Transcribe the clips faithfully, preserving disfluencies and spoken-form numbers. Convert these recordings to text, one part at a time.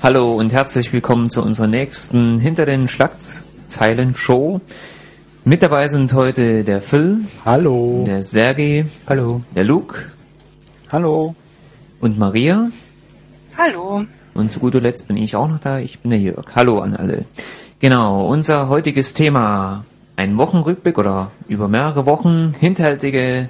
Hallo und herzlich willkommen zu unserer nächsten Hinter den Schlagzeilen Show. Mit dabei sind heute der Phil. Hallo. Der Sergej. Hallo. Der Luke. Hallo. Und Maria. Hallo. Und zu guter Letzt bin ich auch noch da. Ich bin der Jörg. Hallo an alle. Genau, unser heutiges Thema. Ein Wochenrückblick oder über mehrere Wochen hinterhältige...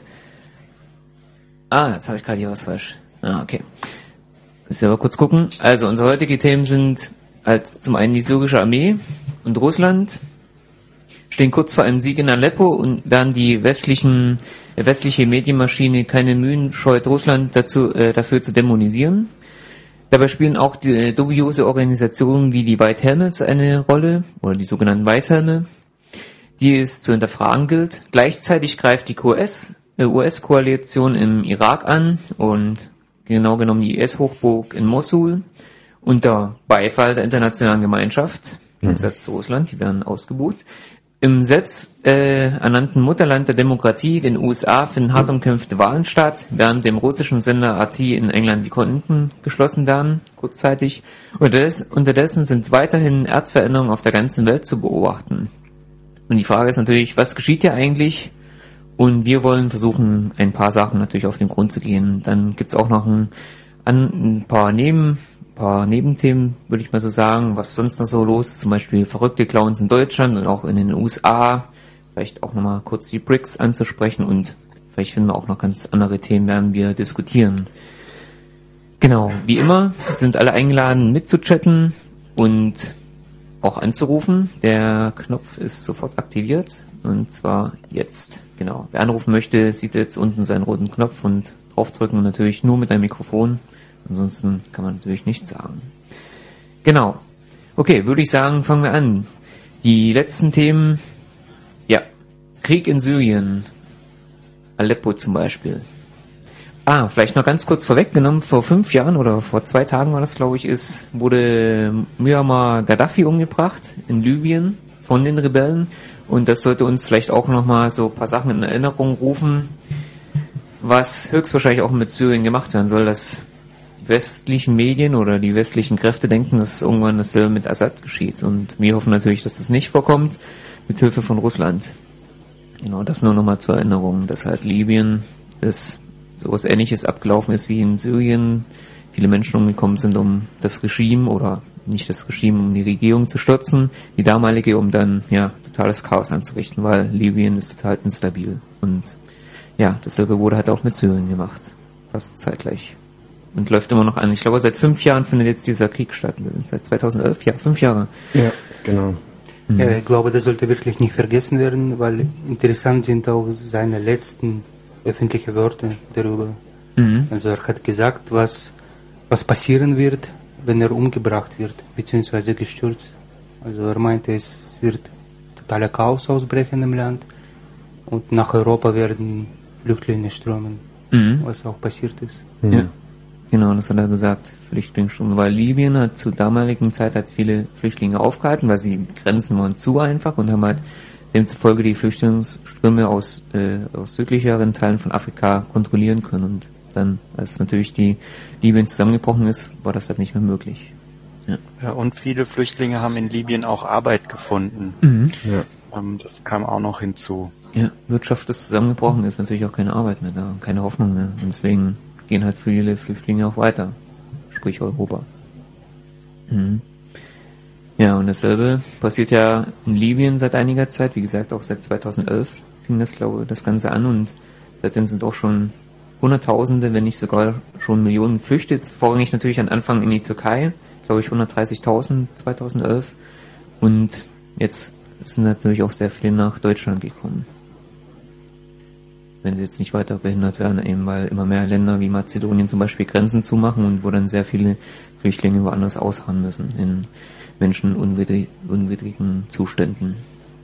Ah, jetzt habe ich gerade hier was falsch. Ah, okay. Muss ich aber kurz gucken. Also, unsere heutigen Themen sind halt zum einen die syrische Armee und Russland. Stehen kurz vor einem Sieg in Aleppo und werden die westlichen, äh, westliche Medienmaschine keine Mühen scheut, Russland dazu, äh, dafür zu dämonisieren. Dabei spielen auch die äh, dubiose Organisationen wie die White Helmets eine Rolle, oder die sogenannten Weißhelme, die es zu hinterfragen gilt. Gleichzeitig greift die U S-Koalition im Irak an und genau genommen die I S-Hochburg in Mosul unter Beifall der internationalen Gemeinschaft, im Gegensatz zu Russland, die werden ausgebucht. Im selbst äh, ernannten Mutterland der Demokratie, den U S A, finden hart umkämpfte Wahlen statt, während dem russischen Sender R T in England die Konten geschlossen werden, kurzzeitig. Unterdessen, unterdessen sind weiterhin Erdveränderungen auf der ganzen Welt zu beobachten. Und die Frage ist natürlich, was geschieht hier eigentlich? Und wir wollen versuchen, ein paar Sachen natürlich auf den Grund zu gehen. Dann gibt's auch noch ein, ein paar Neben, paar Nebenthemen, würde ich mal so sagen, was sonst noch so los ist. Zum Beispiel verrückte Clowns in Deutschland und auch in den U S A. Vielleicht auch nochmal kurz die B R I C S anzusprechen und vielleicht finden wir auch noch ganz andere Themen, werden wir diskutieren. Genau, wie immer sind alle eingeladen mitzuchatten und auch anzurufen. Der Knopf ist sofort aktiviert und zwar jetzt. Genau, wer anrufen möchte, sieht jetzt unten seinen roten Knopf und draufdrücken und natürlich nur mit einem Mikrofon. Ansonsten kann man natürlich nichts sagen. Genau. Okay, würde ich sagen, fangen wir an. Die letzten Themen, ja, Krieg in Syrien, Aleppo zum Beispiel. Ah, vielleicht noch ganz kurz vorweggenommen, vor fünf Jahren oder vor zwei Tagen war das, glaube ich, ist, wurde Muammar Gaddafi umgebracht in Libyen von den Rebellen. Und das sollte uns vielleicht auch nochmal so ein paar Sachen in Erinnerung rufen, was höchstwahrscheinlich auch mit Syrien gemacht werden soll, dass die westlichen Medien oder die westlichen Kräfte denken, dass irgendwann dasselbe mit Assad geschieht. Und wir hoffen natürlich, dass das nicht vorkommt, mit Hilfe von Russland. Genau, das nur nochmal zur Erinnerung, dass halt Libyen, dass sowas Ähnliches abgelaufen ist wie in Syrien, viele Menschen umgekommen sind, um das Regime oder nicht das Regime, um die Regierung zu stürzen, die damalige, um dann, ja, totales Chaos anzurichten, weil Libyen ist total instabil. Und ja, dasselbe wurde halt auch mit Syrien gemacht. Fast zeitgleich. Und läuft immer noch an. Ich glaube, seit fünf Jahren findet jetzt dieser Krieg statt. Seit zweitausendelf, ja, fünf Jahre. Ja, genau. Mhm. Ja, ich glaube, das sollte wirklich nicht vergessen werden, weil interessant sind auch seine letzten öffentlichen Worte darüber. Mhm. Also er hat gesagt, was, was passieren wird, wenn er umgebracht wird, beziehungsweise gestürzt. Also er meinte, es wird totaler Chaos ausbrechen im Land und nach Europa werden Flüchtlinge strömen, mhm. was auch passiert ist. Mhm. Ja, genau, das hat er gesagt, Flüchtlingsströme, weil Libyen hat zur damaligen Zeit hat viele Flüchtlinge aufgehalten, weil sie Grenzen waren zu einfach und haben halt demzufolge die Flüchtlingsströme aus, äh, aus südlicheren Teilen von Afrika kontrollieren können und dann, als natürlich die Libyen zusammengebrochen ist, war das halt nicht mehr möglich. Ja, ja und viele Flüchtlinge haben in Libyen auch Arbeit gefunden. Mhm. Ja. Ähm, das kam auch noch hinzu. Ja, Wirtschaft ist zusammengebrochen, ist natürlich auch keine Arbeit mehr da, keine Hoffnung mehr. Und deswegen gehen halt viele Flüchtlinge auch weiter, sprich Europa. Mhm. Ja, und dasselbe passiert ja in Libyen seit einiger Zeit, wie gesagt, auch seit zweitausendelf fing das, glaube ich, das Ganze an und seitdem sind auch schon Hunderttausende, wenn nicht sogar schon Millionen flüchtet. Vorrangig natürlich am Anfang in die Türkei, glaube ich hundertdreißigtausend zweitausendelf. Und jetzt sind natürlich auch sehr viele nach Deutschland gekommen. Wenn sie jetzt nicht weiter behindert werden, eben weil immer mehr Länder wie Mazedonien zum Beispiel Grenzen zumachen und wo dann sehr viele Flüchtlinge woanders ausharren müssen, in menschenunwidrigen Zuständen.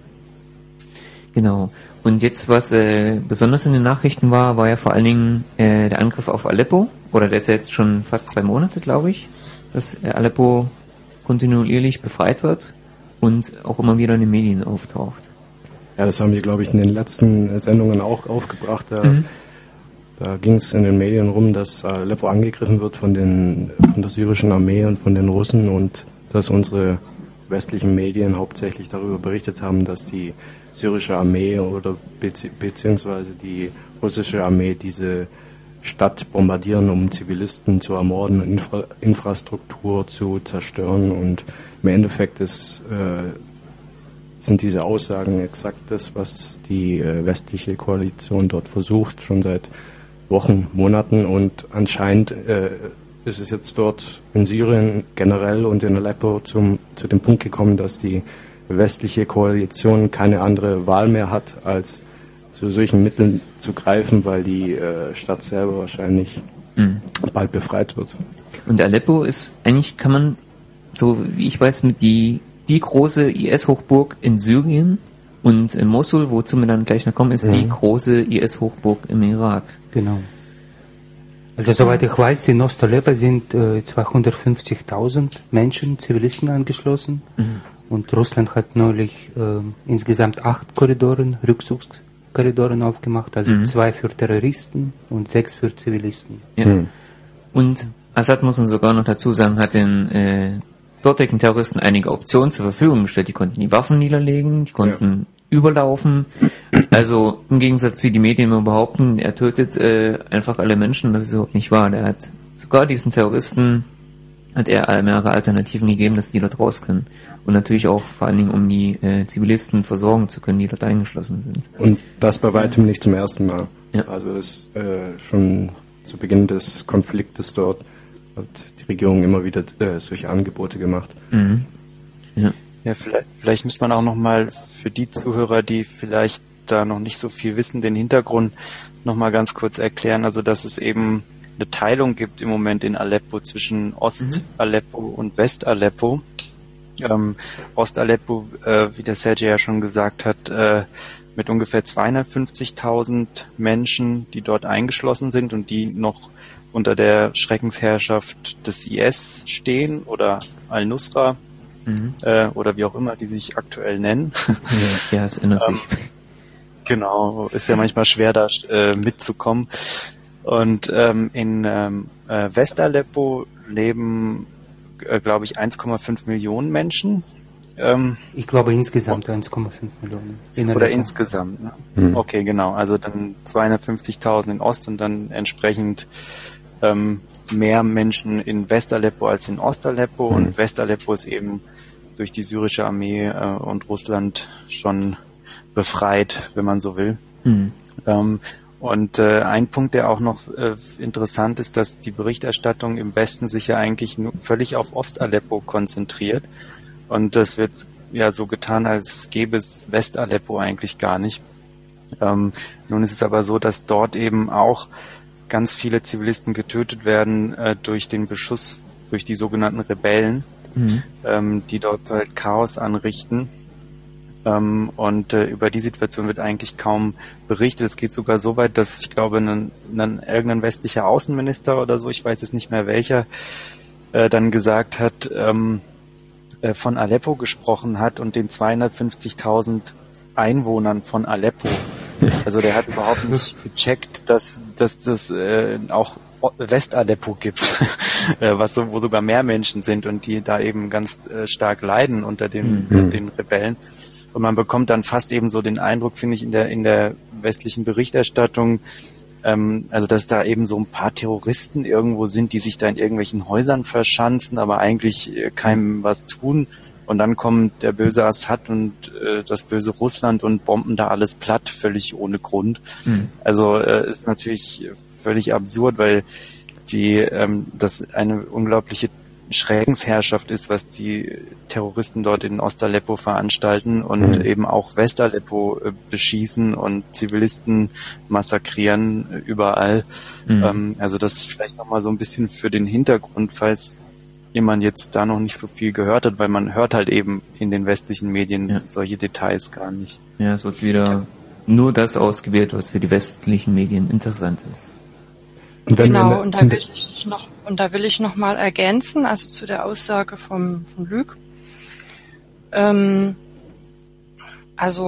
Genau. Und jetzt, was äh, besonders in den Nachrichten war, war ja vor allen Dingen äh, der Angriff auf Aleppo. Oder der ist ja jetzt schon fast zwei Monate, glaube ich, dass äh, Aleppo kontinuierlich befreit wird und auch immer wieder in den Medien auftaucht. Ja, das haben wir, glaube ich, in den letzten Sendungen auch aufgebracht. Da, mhm. Da ging es in den Medien rum, dass Aleppo angegriffen wird von, den, von der syrischen Armee und von den Russen und dass unsere westlichen Medien hauptsächlich darüber berichtet haben, dass die syrische Armee oder bezieh- beziehungsweise die russische Armee diese Stadt bombardieren, um Zivilisten zu ermorden und Infra- Infrastruktur zu zerstören. Und im Endeffekt ist, äh, sind diese Aussagen exakt das, was die äh, westliche Koalition dort versucht, schon seit Wochen, Monaten. Und anscheinend äh, ist es jetzt dort in Syrien generell und in Aleppo zum, zu dem Punkt gekommen, dass die westliche Koalition keine andere Wahl mehr hat, als zu solchen Mitteln zu greifen, weil die äh, Stadt selber wahrscheinlich mhm. bald befreit wird. Und Aleppo ist eigentlich, kann man, so wie ich weiß, mit die, die große I S-Hochburg in Syrien, und in Mosul, wozu wir dann gleich noch kommen, ist mhm. die große I S-Hochburg im Irak. Genau. Also soweit ich weiß, in Ost-Aleppo sind äh, zweihundertfünfzigtausend Menschen, Zivilisten angeschlossen. Mhm. Und Russland hat neulich äh, insgesamt acht Korridoren, Rückzugskorridoren aufgemacht, also mhm. zwei für Terroristen und sechs für Zivilisten. Ja. Mhm. Und Assad, muss man sogar noch dazu sagen, hat den äh, dortigen Terroristen einige Optionen zur Verfügung gestellt. Die konnten die Waffen niederlegen, die konnten ja. überlaufen. Also im Gegensatz wie die Medien immer behaupten, er tötet äh, einfach alle Menschen, das ist überhaupt nicht wahr. Der hat sogar diesen Terroristen, hat er mehrere Alternativen gegeben, dass die dort raus können. Und natürlich auch vor allen Dingen, um die äh, Zivilisten versorgen zu können, die dort eingeschlossen sind. Und das bei weitem nicht zum ersten Mal. Ja. Also das äh, schon zu Beginn des Konfliktes dort hat die Regierung immer wieder äh, solche Angebote gemacht. Mhm. Ja. Ja, vielleicht, vielleicht muss man auch nochmal für die Zuhörer, die vielleicht da noch nicht so viel wissen, den Hintergrund nochmal ganz kurz erklären. Also, dass es eben eine Teilung gibt im Moment in Aleppo zwischen Ost-Aleppo mhm. und West-Aleppo. Ähm, Ost-Aleppo, äh, wie der Sergej ja schon gesagt hat, äh, mit ungefähr zweihundertfünfzigtausend Menschen, die dort eingeschlossen sind und die noch unter der Schreckensherrschaft des I S stehen oder Al-Nusra mhm. äh, oder wie auch immer die sich aktuell nennen. Ja, ja, es ändert sich. Ähm, genau, ist ja manchmal schwer da äh, mitzukommen. Und ähm, in ähm, äh, West-Aleppo leben, äh, glaube ich, eins Komma fünf Millionen Menschen. Ähm, ich glaube insgesamt eins Komma fünf Millionen. In oder insgesamt. Ne? Mhm. Okay, genau. Also dann zweihundertfünfzigtausend in Ost und dann entsprechend ähm, mehr Menschen in West-Aleppo als in Ost-Aleppo. Mhm. Und West-Aleppo ist eben durch die syrische Armee äh, und Russland schon befreit, wenn man so will. Mhm. Ähm, Und äh, ein Punkt, der auch noch äh, interessant ist, dass die Berichterstattung im Westen sich ja eigentlich nur völlig auf Ost-Aleppo konzentriert. Und das wird ja so getan, als gäbe es West-Aleppo eigentlich gar nicht. Ähm, nun ist es aber so, dass dort eben auch ganz viele Zivilisten getötet werden äh, durch den Beschuss, durch die sogenannten Rebellen, mhm. ähm, die dort halt Chaos anrichten. Ähm, und äh, über die Situation wird eigentlich kaum berichtet. Es geht sogar so weit, dass ich glaube, ein, ein, irgendein westlicher Außenminister oder so, ich weiß jetzt nicht mehr welcher, äh, dann gesagt hat, ähm, äh, von Aleppo gesprochen hat und den zweihundertfünfzigtausend Einwohnern von Aleppo. Also der hat überhaupt nicht gecheckt, dass, dass das äh, auch West-Aleppo gibt, was so, wo sogar mehr Menschen sind und die da eben ganz äh, stark leiden unter den, mhm. den Rebellen. Und man bekommt dann fast eben so den Eindruck, finde ich, in der in der westlichen Berichterstattung, ähm, also dass da eben so ein paar Terroristen irgendwo sind, die sich da in irgendwelchen Häusern verschanzen, aber eigentlich äh, keinem was tun. Und dann kommt der böse Assad und äh, das böse Russland und bomben da alles platt, völlig ohne Grund. Mhm. Also äh, ist natürlich völlig absurd, weil die ähm, das eine unglaubliche Schreckensherrschaft ist, was die Terroristen dort in Ost-Aleppo veranstalten und mhm. eben auch West-Aleppo äh, beschießen und Zivilisten massakrieren äh, überall. Mhm. Ähm, also das vielleicht nochmal so ein bisschen für den Hintergrund, falls jemand jetzt da noch nicht so viel gehört hat, weil man hört halt eben in den westlichen Medien ja. solche Details gar nicht. Ja, es wird wieder ja. nur das ausgewählt, was für die westlichen Medien interessant ist. Und genau, und da will ich noch und da will ich noch mal ergänzen, also zu der Aussage vom von Luc. Ähm, also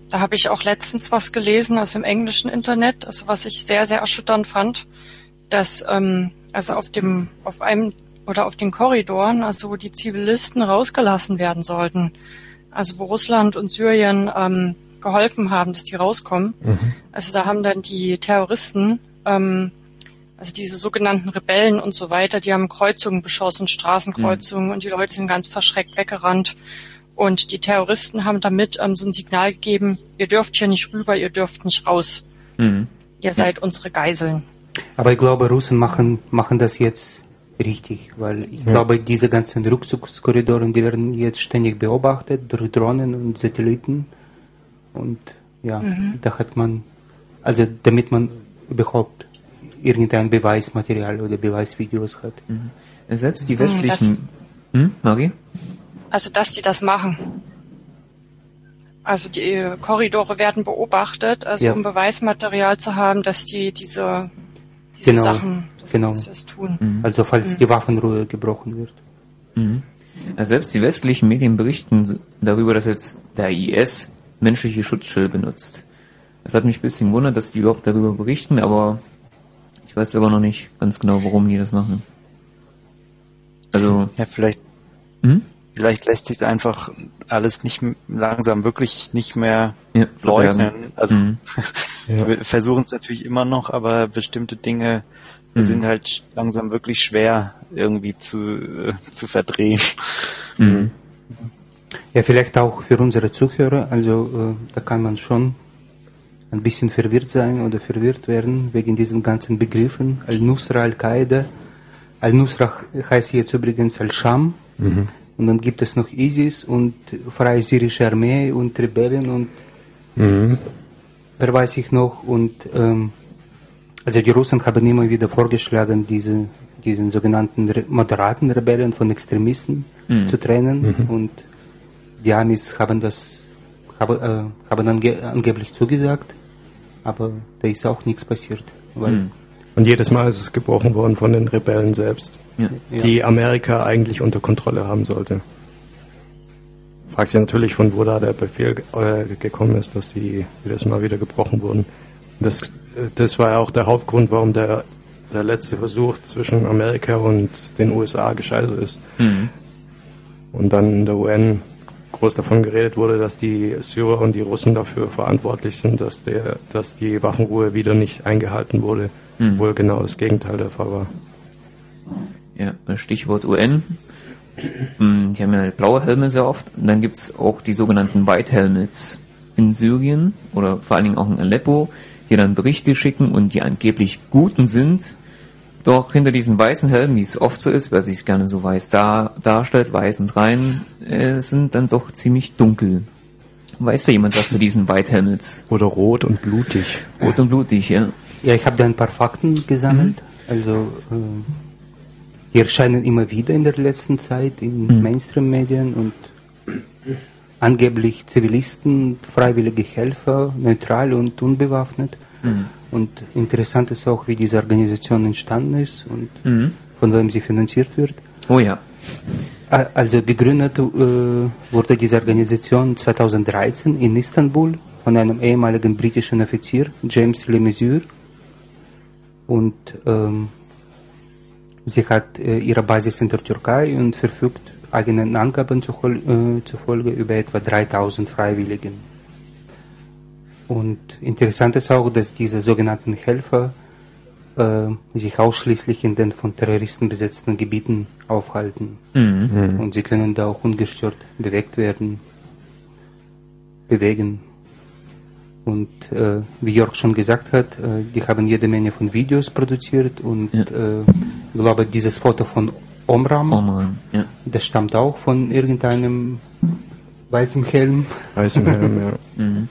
da habe ich auch letztens was gelesen aus dem englischen Internet, also was ich sehr, sehr erschütternd fand, dass ähm, also auf dem, auf einem oder auf den Korridoren, also wo die Zivilisten rausgelassen werden sollten, also wo Russland und Syrien ähm, geholfen haben, dass die rauskommen. Mhm. Also da haben dann die Terroristen, ähm, also diese sogenannten Rebellen und so weiter, die haben Kreuzungen beschossen, Straßenkreuzungen, mhm. und die Leute sind ganz verschreckt weggerannt. Und die Terroristen haben damit ähm, so ein Signal gegeben, ihr dürft hier nicht rüber, ihr dürft nicht raus. Mhm. Ihr seid ja. unsere Geiseln. Aber ich glaube, Russen machen, machen das jetzt richtig, weil ich ja. glaube, diese ganzen Rückzugskorridore, die werden jetzt ständig beobachtet durch Drohnen und Satelliten. Und ja, mhm. da hat man, also damit man überhaupt irgendein Beweismaterial oder Beweisvideos hat. Mhm. Selbst die westlichen... Das, hm, Marie? Also, dass die das machen. Also die Korridore werden beobachtet, also ja. um Beweismaterial zu haben, dass die diese, diese genau. Sachen das, genau. das, das tun. Mhm. Also falls mhm. die Waffenruhe gebrochen wird. Mhm. Ja, selbst die westlichen Medien berichten darüber, dass jetzt der I S menschliche Schutzschilde benutzt. Das hat mich ein bisschen gewundert, dass die überhaupt darüber berichten, aber ich weiß aber noch nicht ganz genau, warum die das machen. Also ja, vielleicht hm? vielleicht lässt sich einfach alles nicht langsam wirklich nicht mehr ja, leugnen. Also mhm. ja. wir versuchen es natürlich immer noch, aber bestimmte Dinge mhm. sind halt langsam wirklich schwer irgendwie zu äh, zu verdrehen. Mhm. Ja, vielleicht auch für unsere Zuhörer, also äh, da kann man schon ein bisschen verwirrt sein oder verwirrt werden wegen diesen ganzen Begriffen. Al-Nusra, Al-Qaida. Al-Nusra heißt jetzt übrigens Al-Sham. Mhm. Und dann gibt es noch ISIS und Freie Syrische Armee und Rebellen und mhm. wer weiß ich noch. Und ähm, also die Russen haben immer wieder vorgeschlagen, diese diesen sogenannten Re- moderaten Rebellen von Extremisten mhm. zu trennen. Mhm. Und die Amis haben das haben, äh, haben ange- angeblich zugesagt, aber da ist auch nichts passiert. Weil mhm. Und jedes Mal ist es gebrochen worden von den Rebellen selbst, ja. die Amerika eigentlich unter Kontrolle haben sollte. Fragt sich natürlich, von wo da der Befehl äh, gekommen ist, dass die jedes Mal wieder gebrochen wurden. Das, das war ja auch der Hauptgrund, warum der, der letzte Versuch zwischen Amerika und den U S A gescheitert ist. Mhm. Und dann in der U N groß davon geredet wurde, dass die Syrer und die Russen dafür verantwortlich sind, dass, der, dass die Waffenruhe wieder nicht eingehalten wurde. Mhm. Obwohl genau das Gegenteil der Fall war. Ja, Stichwort U N. Die haben ja blaue Helme sehr oft. Und dann gibt es auch die sogenannten White Helmets in Syrien oder vor allen Dingen auch in Aleppo, die dann Berichte schicken und die angeblich Guten sind. Doch hinter diesen weißen Helmen, wie es oft so ist, wer sich gerne so weiß dar, darstellt, weiß und rein, äh, sind dann doch ziemlich dunkel. Weiß da jemand was zu diesen White Helmets? Oder rot und blutig. Rot und blutig, ja. Ja, ich habe da ein paar Fakten gesammelt. Mhm. Also äh, die erscheinen immer wieder in der letzten Zeit in mhm. Mainstream-Medien und angeblich Zivilisten, freiwillige Helfer, neutral und unbewaffnet. Mhm. Und interessant ist auch, wie diese Organisation entstanden ist und mhm. von wem sie finanziert wird. Oh ja. Also gegründet äh, wurde diese Organisation zweitausenddreizehn in Istanbul von einem ehemaligen britischen Offizier, James Le Mesurier. Und ähm, sie hat äh, ihre Basis in der Türkei und verfügt eigenen Angaben zufolge, äh, zufolge über etwa dreitausend Freiwilligen. Und interessant ist auch, dass diese sogenannten Helfer äh, sich ausschließlich in den von Terroristen besetzten Gebieten aufhalten. Mhm. Und sie können da auch ungestört bewegt werden, bewegen. Und äh, wie Jörg schon gesagt hat, äh, die haben jede Menge von Videos produziert und ja. äh, ich glaube, dieses Foto von Omram, Omram ja. das stammt auch von irgendeinem weißen Helm. Weißen Helm, ja. mhm.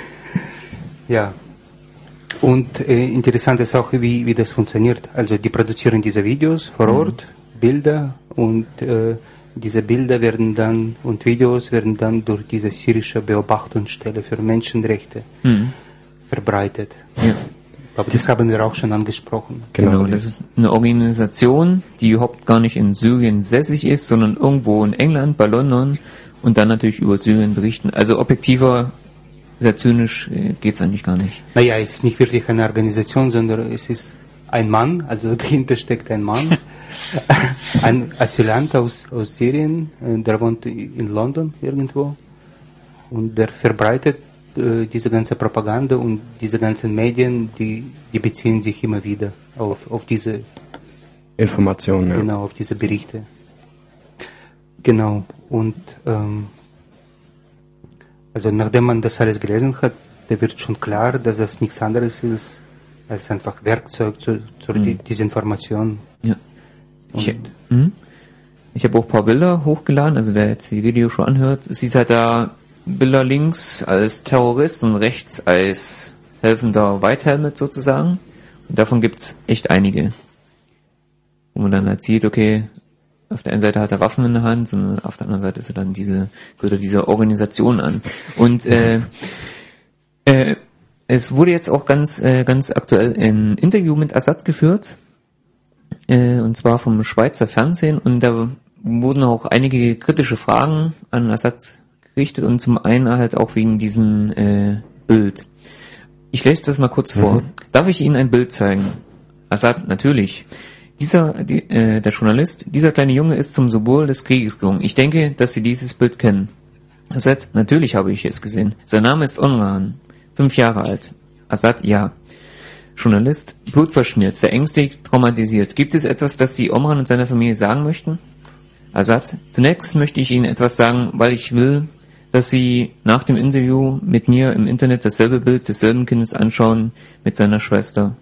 Ja. Und äh, interessant ist auch, wie, wie das funktioniert. Also die produzieren diese Videos vor Ort, mhm. Bilder und äh, diese Bilder werden dann und Videos werden dann durch diese syrische Beobachtungsstelle für Menschenrechte mhm. verbreitet. Ja. Aber das haben wir auch schon angesprochen. Genau, genau, das ist eine Organisation, die überhaupt gar nicht in Syrien sässig ist, sondern irgendwo in England, bei London und dann natürlich über Syrien berichten. Also objektiver sehr zynisch äh, geht es eigentlich gar nicht. Naja, es ist nicht wirklich eine Organisation, sondern es ist ein Mann, also dahinter steckt ein Mann, ein Asylant aus, aus Syrien, der wohnt in London irgendwo und der verbreitet äh, diese ganze Propaganda und diese ganzen Medien, die, die beziehen sich immer wieder auf, auf diese Informationen, ja. Genau, auf diese Berichte. Genau, und ähm, also nachdem man das alles gelesen hat, da wird schon klar, dass das nichts anderes ist als einfach Werkzeug zur, zur mhm. Desinformation. Ja. Ich, mhm. ich habe auch ein paar Bilder hochgeladen, also wer jetzt die Video schon anhört, sieht halt da Bilder links als Terrorist und rechts als helfender White Helmet sozusagen. Und davon gibt's echt einige. Wo man dann halt sieht, okay, auf der einen Seite hat er Waffen in der Hand und auf der anderen Seite ist er dann diese, gehört er dieser Organisation an. Und äh, äh, es wurde jetzt auch ganz, äh, ganz aktuell ein Interview mit Assad geführt, äh, und zwar vom Schweizer Fernsehen, und da wurden auch einige kritische Fragen an Assad gerichtet und zum einen halt auch wegen diesem äh, Bild. Ich lese das mal kurz mhm. vor. Darf ich Ihnen ein Bild zeigen? Assad, natürlich. Dieser, die, äh, der Journalist, dieser kleine Junge ist zum Symbol des Krieges gelungen. Ich denke, dass Sie dieses Bild kennen. Assad, natürlich habe ich es gesehen. Sein Name ist Omran. Fünf Jahre alt. Assad, ja. Journalist, blutverschmiert, verängstigt, traumatisiert. Gibt es etwas, das Sie Omran und seiner Familie sagen möchten? Assad, zunächst möchte ich Ihnen etwas sagen, weil ich will, dass Sie nach dem Interview mit mir im Internet dasselbe Bild desselben Kindes anschauen mit seiner Schwester.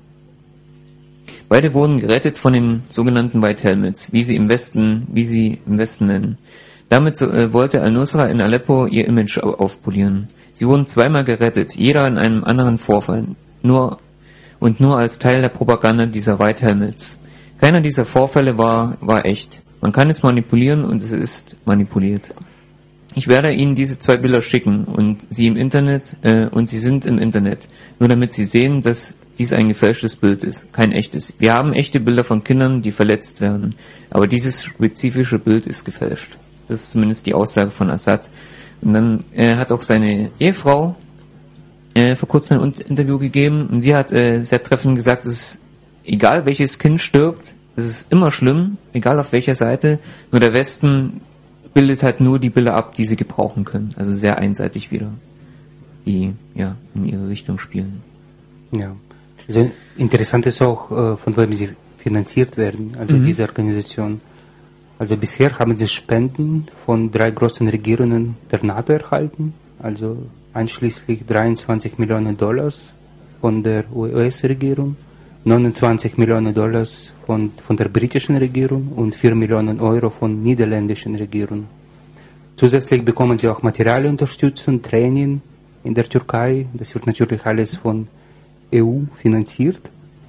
Beide wurden gerettet von den sogenannten White Helmets, wie sie im Westen, wie sie im Westen nennen. Damit so, äh, wollte Al-Nusra in Aleppo ihr Image aufpolieren. Sie wurden zweimal gerettet, jeder in einem anderen Vorfall, nur und nur als Teil der Propaganda dieser White Helmets. Keiner dieser Vorfälle war, war echt. Man kann es manipulieren und es ist manipuliert. Ich werde Ihnen diese zwei Bilder schicken und sie im Internet, äh, und sie sind im Internet, nur damit Sie sehen, dass dies ein gefälschtes Bild ist, kein echtes. Wir haben echte Bilder von Kindern, die verletzt werden, aber dieses spezifische Bild ist gefälscht. Das ist zumindest die Aussage von Assad. Und dann äh, hat auch seine Ehefrau äh, vor kurzem ein Interview gegeben und sie hat äh, sehr treffend gesagt, es ist egal welches Kind stirbt, es ist immer schlimm, egal auf welcher Seite, nur der Westen bildet halt nur die Bilder ab, die sie gebrauchen können. Also sehr einseitig wieder, die ja in ihre Richtung spielen. Ja, also interessant ist auch, äh, von wem sie finanziert werden, also mhm. diese Organisation. Also bisher haben sie Spenden von drei großen Regierungen der NATO erhalten, also einschließlich dreiundzwanzig Millionen Dollar von der U S-Regierung, neunundzwanzig Millionen Dollar von, von der britischen Regierung und vier Millionen Euro von niederländischen Regierung. Zusätzlich bekommen sie auch Materialunterstützung, Training in der Türkei. Das wird natürlich alles von E U finanziert.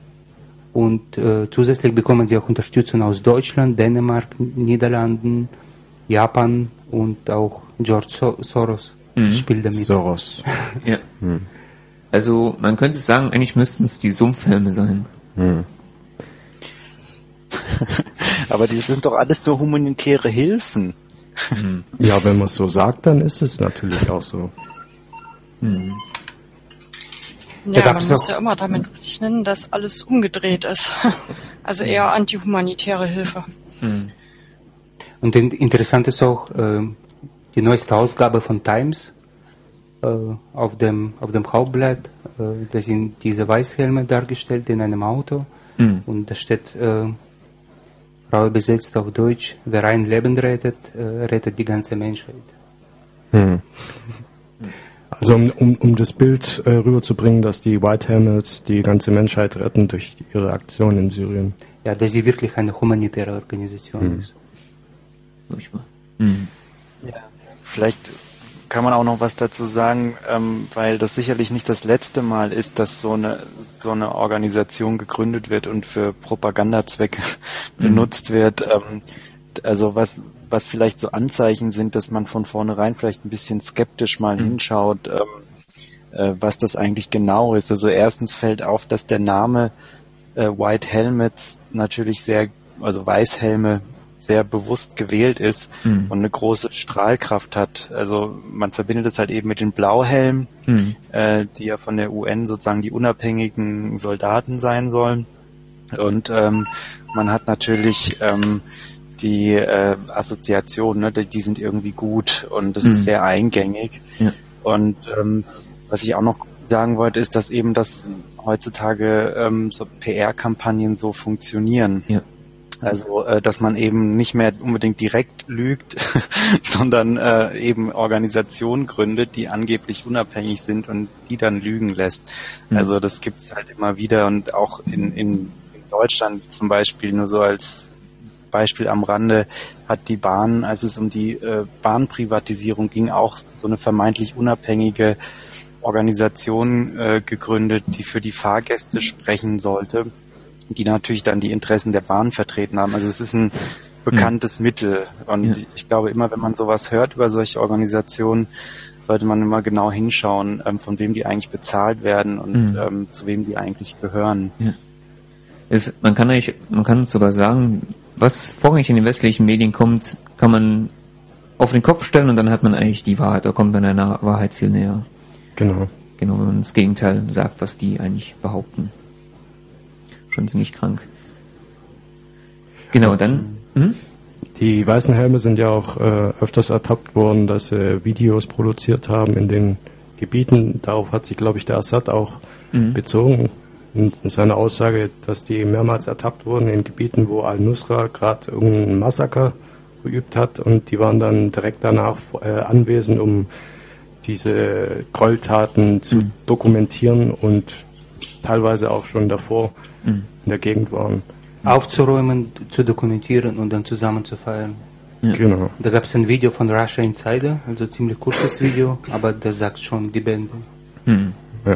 Und äh, zusätzlich bekommen sie auch Unterstützung aus Deutschland, Dänemark, Niederlanden, Japan und auch George so- Soros mhm. spielt damit. Soros. Ja. Hm. Also man könnte sagen, eigentlich müssten es die Sumpffilme sein. Hm. Aber die sind doch alles nur humanitäre Hilfen. Hm. Ja, wenn man es so sagt, dann ist es natürlich auch so. Hm. Ja, man muss ja immer damit rechnen, dass alles umgedreht ist. Also eher antihumanitäre Hilfe. Hm. Und interessant ist auch äh, die neueste Ausgabe von Times. Äh, auf dem auf dem Hauptblatt, äh, da sind diese Weißhelme dargestellt in einem Auto. Hm. Und da steht, äh, frei übersetzt auf Deutsch, wer ein Leben rettet, äh, rettet die ganze Menschheit. Hm. Also um, um, um das Bild äh, rüberzubringen, dass die White Helmets die ganze Menschheit retten durch ihre Aktion in Syrien. Ja, dass sie wirklich eine humanitäre Organisation hm. ist. Hm. Ja. Vielleicht kann man auch noch was dazu sagen, ähm, weil das sicherlich nicht das letzte Mal ist, dass so eine so eine Organisation gegründet wird und für Propagandazwecke mhm. benutzt wird. Ähm, also was was vielleicht so Anzeichen sind, dass man von vornherein vielleicht ein bisschen skeptisch mal mhm. hinschaut, ähm, äh, was das eigentlich genau ist. Also erstens fällt auf, dass der Name äh, White Helmets natürlich sehr, also Weißhelme, sehr bewusst gewählt ist mhm. und eine große Strahlkraft hat. Also man verbindet es halt eben mit den Blauhelmen, mhm. äh, die ja von der U N sozusagen die unabhängigen Soldaten sein sollen. Und ähm, man hat natürlich ähm, die äh, Assoziationen, ne, die, die sind irgendwie gut und das mhm. ist sehr eingängig. Ja. Und ähm, was ich auch noch sagen wollte, ist, dass eben das heutzutage ähm, so P R-Kampagnen so funktionieren. Ja. Also, äh, dass man eben nicht mehr unbedingt direkt lügt, sondern äh, eben Organisationen gründet, die angeblich unabhängig sind und die dann lügen lässt. Mhm. Also das gibt's halt immer wieder und auch in, in, in Deutschland zum Beispiel, nur so als Beispiel am Rande, hat die Bahn, als es um die äh, Bahnprivatisierung ging, auch so eine vermeintlich unabhängige Organisation äh, gegründet, die für die Fahrgäste sprechen sollte, die natürlich dann die Interessen der Bahn vertreten haben. Also es ist ein bekanntes mhm. Mittel. Und ja. ich glaube, immer wenn man sowas hört über solche Organisationen, sollte man immer genau hinschauen, ähm, von wem die eigentlich bezahlt werden und mhm. ähm, zu wem die eigentlich gehören. Ja. Es, man kann eigentlich, man kann sogar sagen, was vorrangig in den westlichen Medien kommt, kann man auf den Kopf stellen und dann hat man eigentlich die Wahrheit. Da kommt man einer Wahrheit viel näher. Genau. Genau, wenn man das Gegenteil sagt, was die eigentlich behaupten. Schon ziemlich krank. Genau, dann... Hm? Die weißen Helme sind ja auch äh, öfters ertappt worden, dass sie Videos produziert haben in den Gebieten. Darauf hat sich, glaube ich, der Assad auch mhm. bezogen. In seiner Aussage, dass die mehrmals ertappt wurden in Gebieten, wo Al-Nusra gerade irgendein Massaker geübt hat und die waren dann direkt danach äh, anwesend, um diese Gräueltaten zu mhm. dokumentieren und teilweise auch schon davor mhm. in der Gegend waren. Aufzuräumen, zu dokumentieren und dann zusammen zu feiern. Ja. Genau. Da gab es ein Video von Russia Insider, also ziemlich kurzes Video, aber das sagt schon die Bände. Mhm. Ja.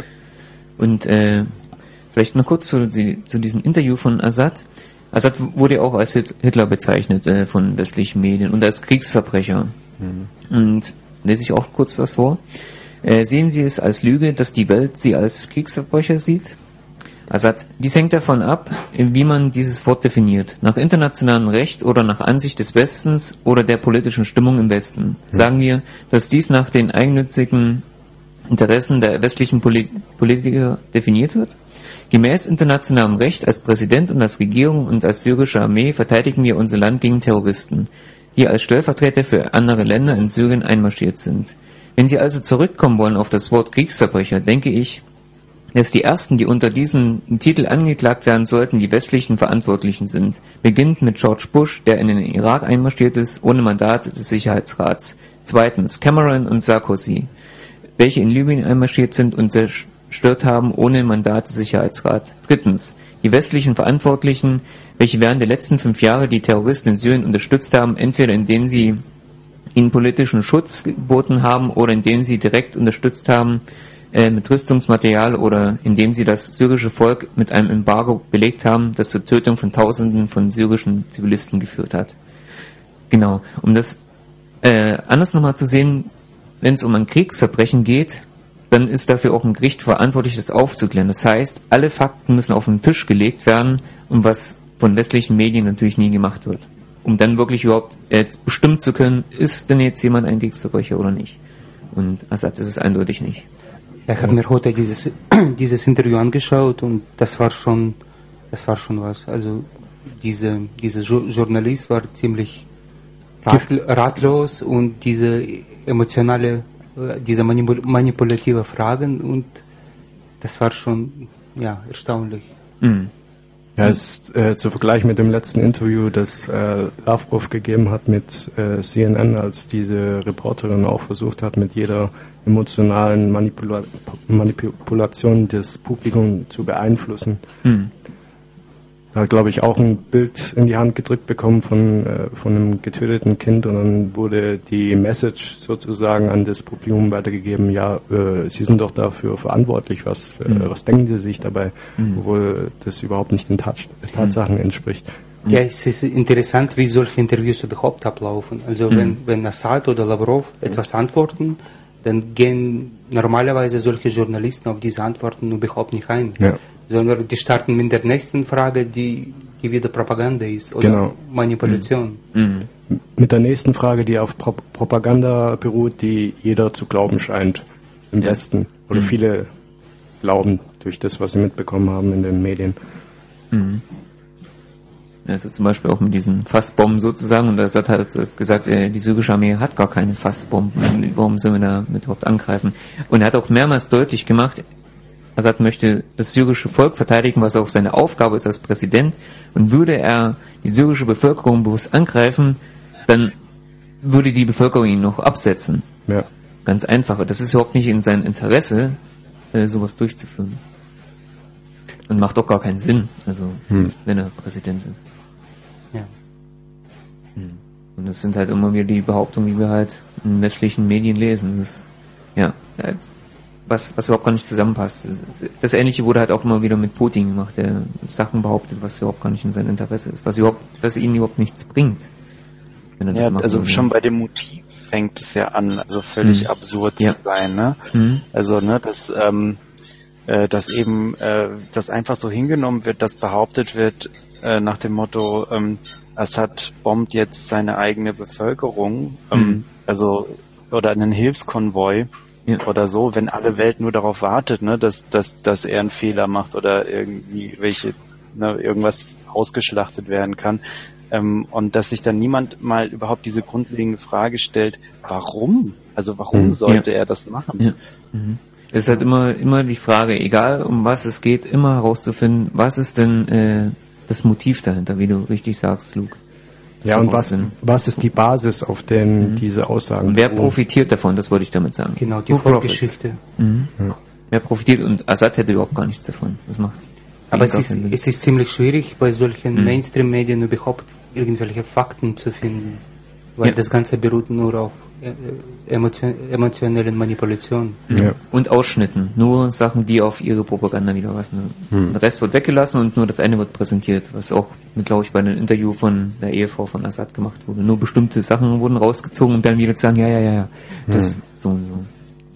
Und äh, vielleicht noch kurz zu, zu diesem Interview von Assad. Assad wurde auch als Hitler bezeichnet äh, von westlichen Medien und als Kriegsverbrecher. Mhm. Und lese ich auch kurz was vor. Äh, sehen Sie es als Lüge, dass die Welt Sie als Kriegsverbrecher sieht? Assad, dies hängt davon ab, wie man dieses Wort definiert. Nach internationalem Recht oder nach Ansicht des Westens oder der politischen Stimmung im Westen. Sagen wir, dass dies nach den eigennützigen Interessen der westlichen Polit- Politiker definiert wird? Gemäß internationalem Recht als Präsident und als Regierung und als syrische Armee verteidigen wir unser Land gegen Terroristen, die als Stellvertreter für andere Länder in Syrien einmarschiert sind. Wenn Sie also zurückkommen wollen auf das Wort Kriegsverbrecher, denke ich, dass die ersten, die unter diesem Titel angeklagt werden sollten, die westlichen Verantwortlichen sind. Beginnt mit George Bush, der in den Irak einmarschiert ist, ohne Mandat des Sicherheitsrats. Zweitens Cameron und Sarkozy, welche in Libyen einmarschiert sind und zerstört haben, ohne Mandat des Sicherheitsrats. Drittens die westlichen Verantwortlichen, welche während der letzten fünf Jahre die Terroristen in Syrien unterstützt haben, entweder indem sie ihnen politischen Schutz geboten haben oder indem sie direkt unterstützt haben, mit Rüstungsmaterial oder indem sie das syrische Volk mit einem Embargo belegt haben, das zur Tötung von Tausenden von syrischen Zivilisten geführt hat. Genau, um das äh, anders nochmal zu sehen, wenn es um ein Kriegsverbrechen geht, dann ist dafür auch ein Gericht verantwortlich, das aufzuklären. Das heißt, alle Fakten müssen auf den Tisch gelegt werden, um was von westlichen Medien natürlich nie gemacht wird. Um dann wirklich überhaupt äh, bestimmen zu können, ist denn jetzt jemand ein Kriegsverbrecher oder nicht. Und Assad ist es eindeutig nicht. Ich habe mir heute dieses, dieses Interview angeschaut und das war schon, das war schon was. Also diese, dieser Journalist war ziemlich ratlos und diese emotionale, diese manipulative Fragen und das war schon, ja, erstaunlich. Mhm. Ja, es ist äh, zu vergleichen mit dem letzten Interview, das äh, Lavrov gegeben hat mit äh, C N N, als diese Reporterin auch versucht hat, mit jeder emotionalen Manipula- Manipulation des Publikums zu beeinflussen. Mhm. Da hat, glaube ich, auch ein Bild in die Hand gedrückt bekommen von, äh, von einem getöteten Kind und dann wurde die Message sozusagen an das Publikum weitergegeben, ja, äh, Sie sind doch dafür verantwortlich, was, mhm. äh, was denken Sie sich dabei, mhm. obwohl das überhaupt nicht den Tat- Tatsachen entspricht. Ja, es ist interessant, wie solche Interviews überhaupt ablaufen. Also mhm. wenn, wenn Assad oder Lavrov etwas antworten, dann gehen normalerweise solche Journalisten auf diese Antworten überhaupt nicht ein. Ja. Sondern die starten mit der nächsten Frage, die, die wieder Propaganda ist oder genau. Manipulation. Mhm. Mit der nächsten Frage, die auf Pro- Propaganda beruht, die jeder zu glauben scheint im Ja. Westen. Oder Mhm. viele glauben durch das, was sie mitbekommen haben in den Medien. Mhm. Also zum Beispiel auch mit diesen Fassbomben sozusagen, und Assad hat gesagt, äh, die syrische Armee hat gar keine Fassbomben, warum sollen wir da mit überhaupt angreifen? Und er hat auch mehrmals deutlich gemacht, Assad möchte das syrische Volk verteidigen, was auch seine Aufgabe ist als Präsident, und würde er die syrische Bevölkerung bewusst angreifen, dann würde die Bevölkerung ihn noch absetzen. Ja. Ganz einfach. Das ist überhaupt nicht in seinem Interesse, äh, sowas durchzuführen. Und macht doch gar keinen Sinn, also Hm. wenn er Präsident ist. Ja. Und das sind halt immer wieder die Behauptungen, die wir halt in westlichen Medien lesen. Das ist, ja, was, was überhaupt gar nicht zusammenpasst. Das, das Ähnliche wurde halt auch immer wieder mit Putin gemacht, der Sachen behauptet, was überhaupt gar nicht in seinem Interesse ist, was überhaupt, was ihnen überhaupt nichts bringt. Wenn er das Ja, macht, also oder? schon bei dem Motiv fängt es ja an, also völlig Mhm. absurd Ja. zu sein, ne? Mhm. Also, ne, dass, ähm, äh, dass eben, äh, das einfach so hingenommen wird, dass behauptet wird, äh, nach dem Motto, ähm, Assad bombt jetzt seine eigene Bevölkerung, ähm, Mhm. also, oder einen Hilfskonvoi, Ja. oder so, wenn alle Welt nur darauf wartet, ne, dass, dass, dass er einen Fehler macht oder irgendwie welche, ne, irgendwas ausgeschlachtet werden kann. Ähm, und dass sich dann niemand mal überhaupt diese grundlegende Frage stellt, warum? Also warum Mhm. sollte Ja. er das machen? Ja. Mhm. Es ist halt immer, immer die Frage, egal um was es geht, immer herauszufinden, was ist denn äh, das Motiv dahinter, wie du richtig sagst, Luke. Das Ja, und macht auch was, Sinn. was ist die Basis, auf der Mhm. diese Aussagen Und wer beruhen? profitiert davon, das wollte ich damit sagen. Genau, die Who profits? Vorgeschichte. Mhm. Ja. Wer profitiert, und Assad hätte überhaupt gar nichts davon. Das macht Aber es gar ist, keinen Sinn. es ist ziemlich schwierig, bei solchen Mhm. Mainstream-Medien überhaupt irgendwelche Fakten zu finden, weil Ja. das Ganze beruht nur auf äh, emotio emotionellen Manipulationen. Mhm. Ja. Und Ausschnitten. Nur Sachen, die auf ihre Propaganda wieder passen. Hm. Der Rest wird weggelassen und nur das eine wird präsentiert, was auch, glaube ich, bei einem Interview von der Ehefrau von Assad gemacht wurde. Nur bestimmte Sachen wurden rausgezogen, um dann wieder zu sagen, ja, ja, ja, ja, das so und so.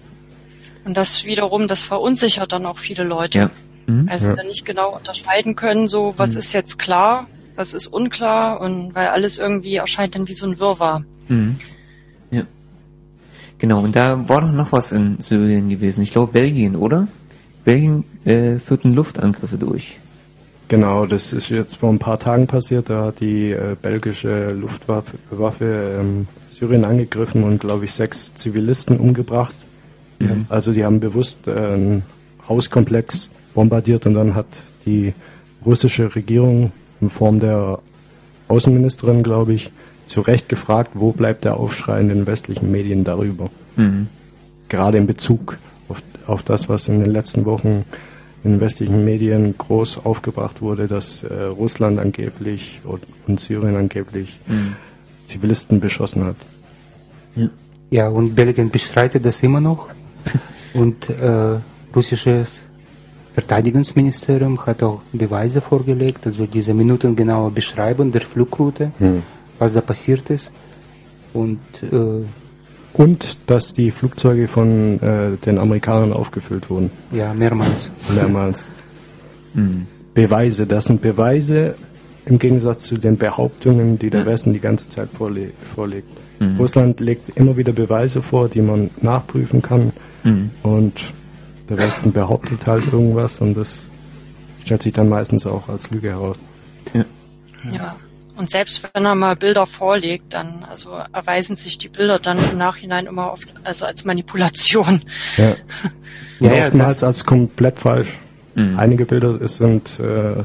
Und das wiederum, das verunsichert dann auch viele Leute. Ja. Mhm. Also Ja. dann nicht genau unterscheiden können, so was ist jetzt klar, was ist unklar, und weil alles irgendwie erscheint dann wie so ein Wirrwarr. Mhm. Ja. Genau, und da war doch noch was in Syrien gewesen. Ich glaube Belgien, oder? Belgien äh, führten Luftangriffe durch. Genau, das ist jetzt vor ein paar Tagen passiert. Da hat die äh, belgische Luftwaffe Waffe, ähm, Syrien angegriffen und, glaube ich, sechs Zivilisten umgebracht. Die haben, also die haben bewusst äh, einen Hauskomplex bombardiert, und dann hat die russische Regierung in Form der Außenministerin, glaube ich, zu Recht gefragt, wo bleibt der Aufschrei in den westlichen Medien darüber. Mhm. Gerade in Bezug auf, auf das, was in den letzten Wochen in den westlichen Medien groß aufgebracht wurde, dass äh, Russland angeblich und, und Syrien angeblich Mhm. Zivilisten beschossen hat. Ja. Ja, und Belgien bestreitet das immer noch. Und äh, russisches Verteidigungsministerium hat auch Beweise vorgelegt, also diese minutengenaue Beschreibung der Flugroute, Hm. was da passiert ist. Und äh, Und dass die Flugzeuge von äh, den Amerikanern aufgefüllt wurden. ja, mehrmals. Mehrmals. Mhm. Beweise, das sind Beweise im Gegensatz zu den Behauptungen, die der Westen die ganze Zeit vorle vorlegt. Mhm. Russland legt immer wieder Beweise vor, die man nachprüfen kann. Mhm. Und der Westen behauptet halt irgendwas, und das stellt sich dann meistens auch als Lüge heraus. Ja. Ja. Und selbst wenn er mal Bilder vorlegt, dann also erweisen sich die Bilder dann im Nachhinein immer oft also als Manipulation. Ja. Und Ja, ja, oftmals das- als komplett falsch. Mhm. Einige Bilder ist- sind äh, äh,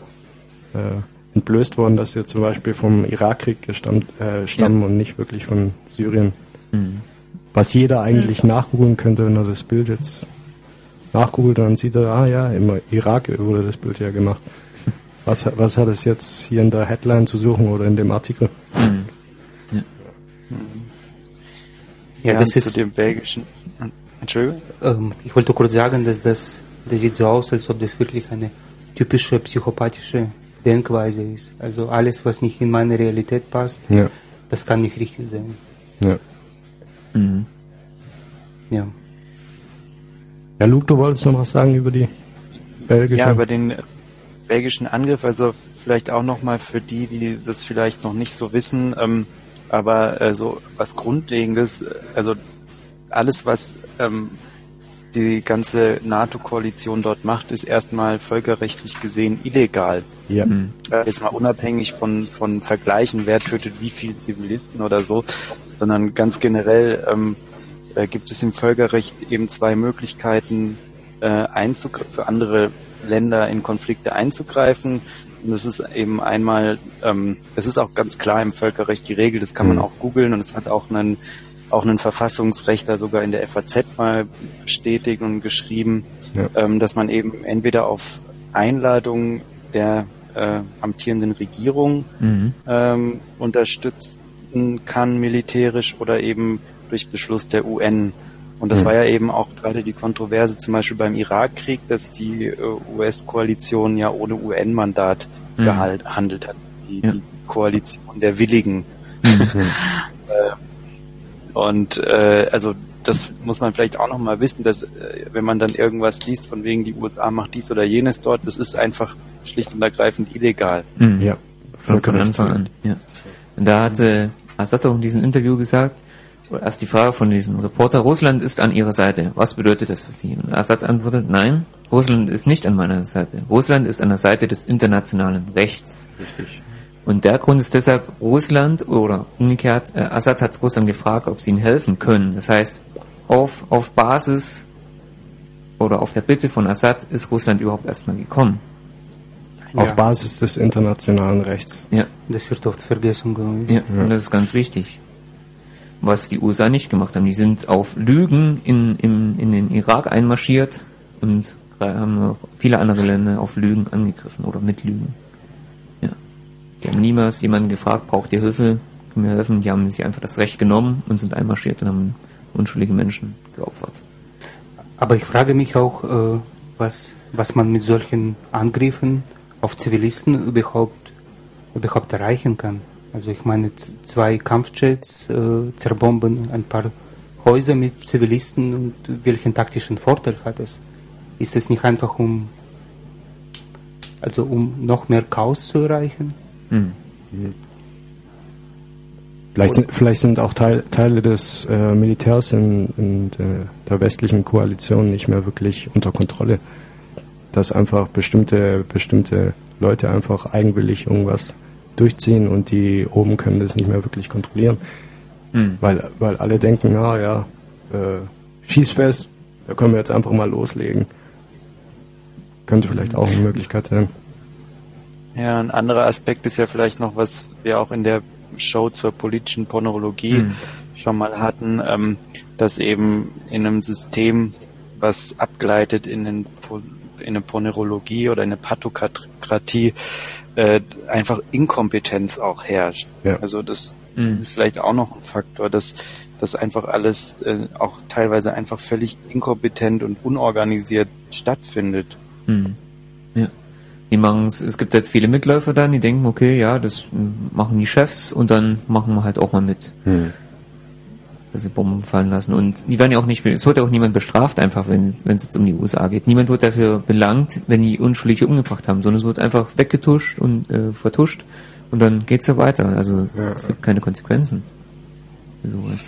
entblößt worden, dass sie zum Beispiel vom Irakkrieg gestammt, äh, stammen Ja. und nicht wirklich von Syrien. Mhm. Was jeder eigentlich nachgoogeln könnte, wenn er das Bild jetzt nachgoogelt, dann sieht er, ah ja, im Irak wurde das Bild ja gemacht. Was, was hat es jetzt hier in der Headline zu suchen oder in dem Artikel? Mhm. Ja, Ja, das zu ist, dem belgischen, Entschuldigung? ähm, ich wollte kurz sagen, dass das, das sieht so aus, als ob das wirklich eine typische psychopathische Denkweise ist. Also alles, was nicht in meine Realität passt, Ja, das kann nicht richtig sein. ja. Mhm. Ja. Ja, Luke, du wolltest noch was sagen über die belgische? Ja, über den belgischen Angriff, also vielleicht auch nochmal für die, die das vielleicht noch nicht so wissen, ähm, aber äh, so was Grundlegendes, also alles, was ähm, die ganze NATO-Koalition dort macht, ist erstmal völkerrechtlich gesehen illegal. Ja. Äh, jetzt mal unabhängig von, von Vergleichen, wer tötet wie viele Zivilisten oder so, sondern ganz generell ähm, äh, gibt es im Völkerrecht eben zwei Möglichkeiten, äh, einzugreifen, für andere Länder in Konflikte einzugreifen. Und das ist eben einmal, ähm, das ist auch ganz klar im Völkerrecht geregelt, das kann man auch googeln und es hat auch einen, auch einen Verfassungsrechtler sogar in der F A Z mal bestätigt und geschrieben, ja. ähm, dass man eben entweder auf Einladung der äh, amtierenden Regierung mhm. ähm, unterstützen kann militärisch oder eben durch Beschluss der U N. Und das mhm. war ja eben auch gerade die Kontroverse zum Beispiel beim Irakkrieg, dass die äh, U S-Koalition ja ohne U N-Mandat mhm. gehandelt hat. Die, ja. die Koalition der Willigen. Mhm. äh, und äh, also das muss man vielleicht auch nochmal wissen, dass äh, wenn man dann irgendwas liest, von wegen die U S A macht dies oder jenes dort, das ist einfach schlicht und ergreifend illegal. Mhm. Ja, von, von Anfang an. Ja. Und da hatte Assad auch in diesem Interview gesagt, erst die Frage von diesem Reporter, Russland ist an ihrer Seite. Was bedeutet das für Sie? Und Assad antwortet, nein, Russland ist nicht an meiner Seite. Russland ist an der Seite des internationalen Rechts. Richtig. Und der Grund ist deshalb, Russland, oder umgekehrt, äh, Assad hat Russland gefragt, ob sie ihnen helfen können. Das heißt, auf, auf Basis oder auf der Bitte von Assad ist Russland überhaupt erstmal gekommen. Auf ja. Basis des internationalen Rechts. Ja. Das wird oft vergessen, glaube ich. Ja, ja, und das ist ganz wichtig. Was die U S A nicht gemacht haben. Die sind auf Lügen in, in, in den Irak einmarschiert und haben auch viele andere Länder auf Lügen angegriffen oder mit Lügen. Ja. Die haben niemals jemanden gefragt, braucht ihr Hilfe, können wir helfen? Die haben sich einfach das Recht genommen und sind einmarschiert und haben unschuldige Menschen geopfert. Aber ich frage mich auch, äh, was, was man mit solchen Angriffen auf Zivilisten überhaupt, überhaupt erreichen kann. Also ich meine, zwei Kampfjets äh, zerbomben ein paar Häuser mit Zivilisten und welchen taktischen Vorteil hat es? Ist es nicht einfach um, also um noch mehr Chaos zu erreichen? Hm. Vielleicht, sind, vielleicht sind auch Teil, Teile des äh, Militärs in, in der, der westlichen Koalition nicht mehr wirklich unter Kontrolle. Dass einfach bestimmte, bestimmte Leute einfach eigenwillig irgendwas durchziehen und die oben können das nicht mehr wirklich kontrollieren. Mhm. Weil, weil alle denken, na ja, äh, Schießfest, da können wir jetzt einfach mal loslegen. Könnte vielleicht auch eine Möglichkeit sein. Ja, ein anderer Aspekt ist ja vielleicht noch, was wir auch in der Show zur politischen Pornologie mhm. schon mal hatten, ähm, dass eben in einem System, was abgleitet in, den, in eine Pornologie oder eine Pathokratie, äh, einfach Inkompetenz auch herrscht. Ja. Also das mhm. ist vielleicht auch noch ein Faktor, dass dass einfach alles äh, auch teilweise einfach völlig inkompetent und unorganisiert stattfindet. Mhm. Ja. Die machen's, es gibt jetzt viele Mitläufer dann, die denken, okay, ja, das machen die Chefs und dann machen wir halt auch mal mit. Mhm. Dass sie Bomben fallen lassen. Und die werden ja auch nicht, es wird ja auch niemand bestraft einfach, wenn es jetzt um die U S A geht. Niemand wird dafür belangt, wenn die Unschuldige umgebracht haben, sondern es wird einfach weggetuscht und äh, vertuscht und dann geht's ja weiter. Also ja. Es gibt keine Konsequenzen für sowas.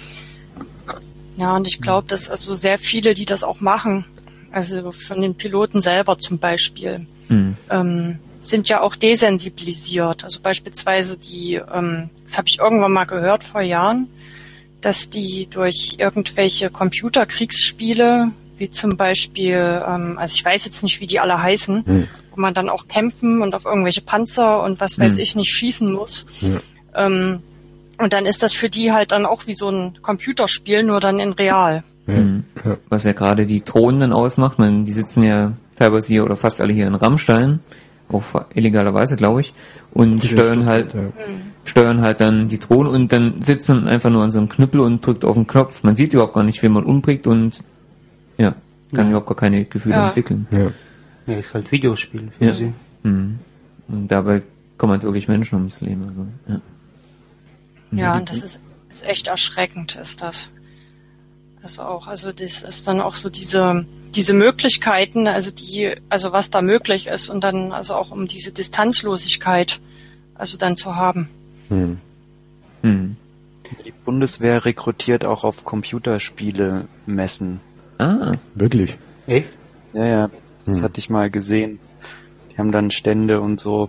Ja, und ich glaube, dass also sehr viele, die das auch machen, also von den Piloten selber zum Beispiel, mhm. ähm, sind ja auch desensibilisiert. Also beispielsweise die, ähm, das habe ich irgendwann mal gehört vor Jahren, dass die durch irgendwelche Computerkriegsspiele, wie zum Beispiel, ähm, also ich weiß jetzt nicht, wie die alle heißen, hm. wo man dann auch kämpfen und auf irgendwelche Panzer und was weiß hm. ich nicht schießen muss. Ja. Ähm, und dann ist das für die halt dann auch wie so ein Computerspiel, nur dann in real. Mhm. Ja. Was ja gerade die Drohnen dann ausmacht, man, die sitzen ja teilweise hier oder fast alle hier in Rammstein, auch illegalerweise, glaube ich, und die steuern halt, ja. steuern halt dann die Drohnen und dann sitzt man einfach nur an so einem Knüppel und drückt auf den Knopf. Man sieht überhaupt gar nicht, wen man umbringt und ja, kann ja. überhaupt gar keine Gefühle ja. entwickeln. Ja. ja, ist halt Videospiel für ja. sie. Mhm. Und dabei kommen halt wirklich Menschen ums Leben. Also, ja, ja und das ist, ist echt erschreckend, ist das. das auch. Also das ist dann auch so diese diese Möglichkeiten, also die, also was da möglich ist und dann also auch um diese Distanzlosigkeit, also dann zu haben. Hm. Hm. Die Bundeswehr rekrutiert auch auf Computerspiele-Messen. Ah. Wirklich? Echt? Ja, ja, das Hm. hatte ich mal gesehen. Die haben dann Stände und so.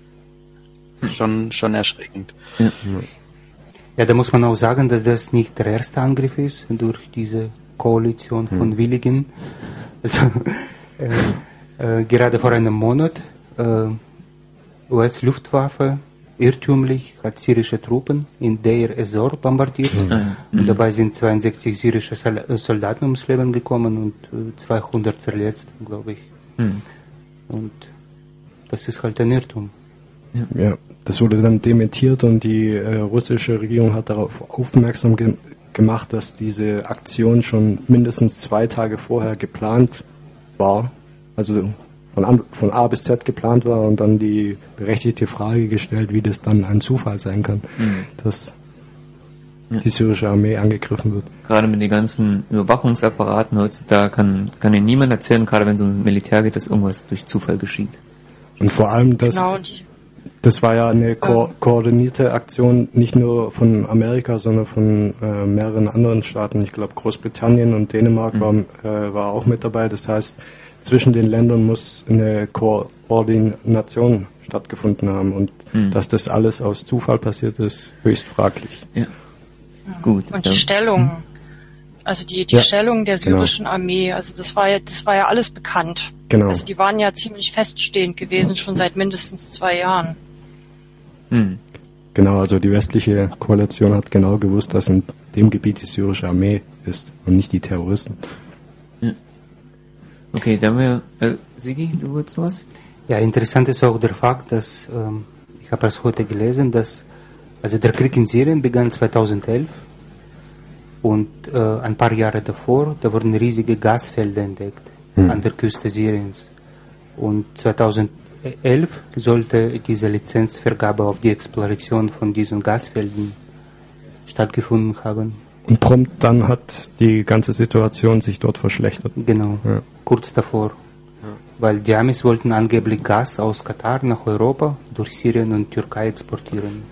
Schon, schon erschreckend. Ja. Ja, da muss man auch sagen, dass das nicht der erste Angriff ist durch diese Koalition von Hm. Willigen. Also, äh, äh, gerade vor einem Monat äh, U S-Luftwaffe irrtümlich hat syrische Truppen in Deir ez-Zor bombardiert. Ah, Und dabei sind zweiundsechzig syrische Sol- äh, Soldaten ums Leben gekommen und äh, zweihundert verletzt, glaube ich. Hm. Und das ist halt ein Irrtum. Ja, das wurde dann dementiert und die äh, russische Regierung hat darauf aufmerksam ge- gemacht, dass diese Aktion schon mindestens zwei Tage vorher geplant war. Also von, an, von A bis Z geplant war und dann die berechtigte Frage gestellt, wie das dann ein Zufall sein kann, Mhm. dass Ja. die syrische Armee angegriffen wird. Gerade mit den ganzen Überwachungsapparaten heutzutage kann, kann Ihnen niemand erzählen, gerade wenn es um Militär geht, dass irgendwas durch Zufall geschieht. Und vor allem, dass Genau, die, das war ja eine ko- koordinierte Aktion, nicht nur von Amerika, sondern von äh, mehreren anderen Staaten. Ich glaube, Großbritannien und Dänemark Mhm. war, äh, war auch mit dabei. Das heißt, zwischen den Ländern muss eine Ko- Koordination stattgefunden haben. Und Mhm. dass das alles aus Zufall passiert ist, höchst fraglich. Ja. Gut. und die dann- Stellung, also die, die Ja, Stellung der genau. syrischen Armee, also das war ja, das war ja alles bekannt. Genau. Also die waren ja ziemlich feststehend gewesen, schon seit mindestens zwei Jahren. Hm. Genau, also die westliche Koalition hat genau gewusst, dass in dem Gebiet die syrische Armee ist und nicht die Terroristen. Okay, dann haben wir, äh, Sigi, du willst was? Ja, interessant ist auch der Fakt, dass, ähm, ich habe es heute gelesen, dass also der Krieg in Syrien begann zweitausendelf und äh, ein paar Jahre davor, da wurden riesige Gasfelder entdeckt Hm. an der Küste Syriens. Und zweitausendelf sollte diese Lizenzvergabe auf die Exploration von diesen Gasfeldern stattgefunden haben. Und prompt dann hat die ganze Situation sich dort verschlechtert. Genau, Ja. kurz davor. Weil die Amis wollten angeblich Gas aus Katar nach Europa durch Syrien und Türkei exportieren.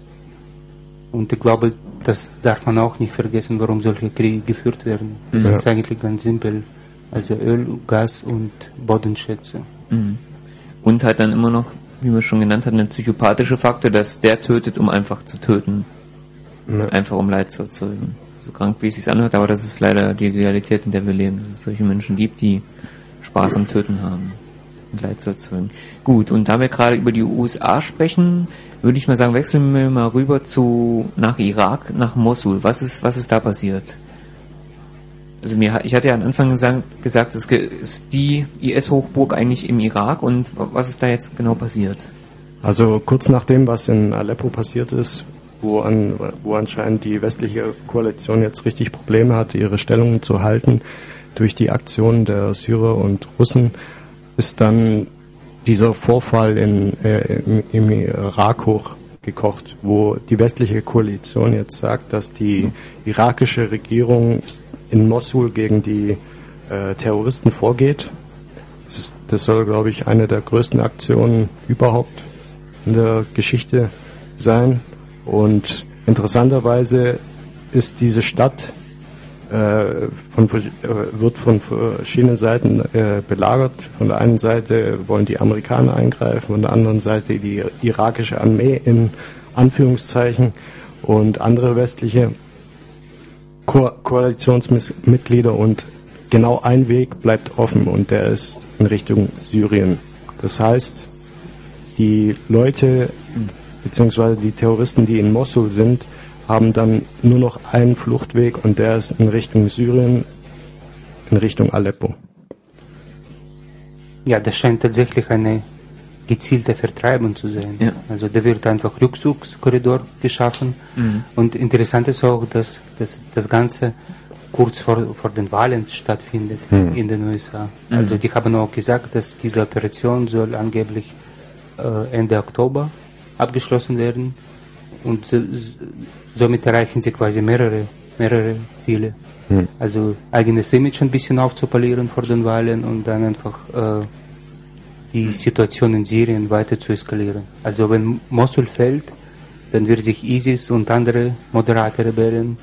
Und ich glaube, das darf man auch nicht vergessen, warum solche Kriege geführt werden. Es Ja. ist eigentlich ganz simpel. Also Öl, Gas und Bodenschätze. Mhm. Und halt dann immer noch, wie wir schon genannt hatten, der psychopathische Faktor, dass der tötet, um einfach zu töten. Ja. Einfach um Leid zu erzeugen. So krank, wie es sich anhört, aber das ist leider die Realität, in der wir leben, dass es solche Menschen gibt, die Spaß am Töten haben und Leid zu erzeugen. Gut, und da wir gerade über die U S A sprechen, würde ich mal sagen, wechseln wir mal rüber zu nach Irak, nach Mosul. Was ist, was ist da passiert? Also mir, ich hatte ja am Anfang gesagt, gesagt, es ist die I S-Hochburg eigentlich im Irak und was ist da jetzt genau passiert? Also kurz nach dem, was in Aleppo passiert ist, wo, an, wo anscheinend die westliche Koalition jetzt richtig Probleme hatte, ihre Stellungen zu halten, durch die Aktionen der Syrer und Russen, ist dann dieser Vorfall in, äh, im, im Irak hochgekocht, wo die westliche Koalition jetzt sagt, dass die irakische Regierung in Mosul gegen die äh, Terroristen vorgeht. Das, ist, das soll, glaube ich, eine der größten Aktionen überhaupt in der Geschichte sein. Und interessanterweise ist diese Stadt äh, von, äh, wird von verschiedenen Seiten äh, belagert. Von der einen Seite wollen die Amerikaner eingreifen, von der anderen Seite die irakische Armee in Anführungszeichen und andere westliche Ko- Koalitionsmitglieder, und genau ein Weg bleibt offen und der ist in Richtung Syrien. Das heißt, die Leute beziehungsweise die Terroristen, die in Mosul sind, haben dann nur noch einen Fluchtweg und der ist in Richtung Syrien, in Richtung Aleppo. Ja, das scheint tatsächlich eine gezielte Vertreibung zu sein. Ja. Also da wird einfach Rückzugskorridor geschaffen. Mhm. Und interessant ist auch, dass, dass das Ganze kurz vor, vor den Wahlen stattfindet Mhm. in den U S A. Mhm. Also die haben auch gesagt, dass diese Operation soll angeblich äh, Ende Oktober abgeschlossen werden. Und so, somit erreichen sie quasi mehrere, mehrere Ziele. Hm. Also eigenes Image ein bisschen aufzupolieren vor den Wahlen und dann einfach äh, die Situation in Syrien weiter zu eskalieren. Also wenn Mosul fällt, dann wird sich ISIS und andere moderate Rebellen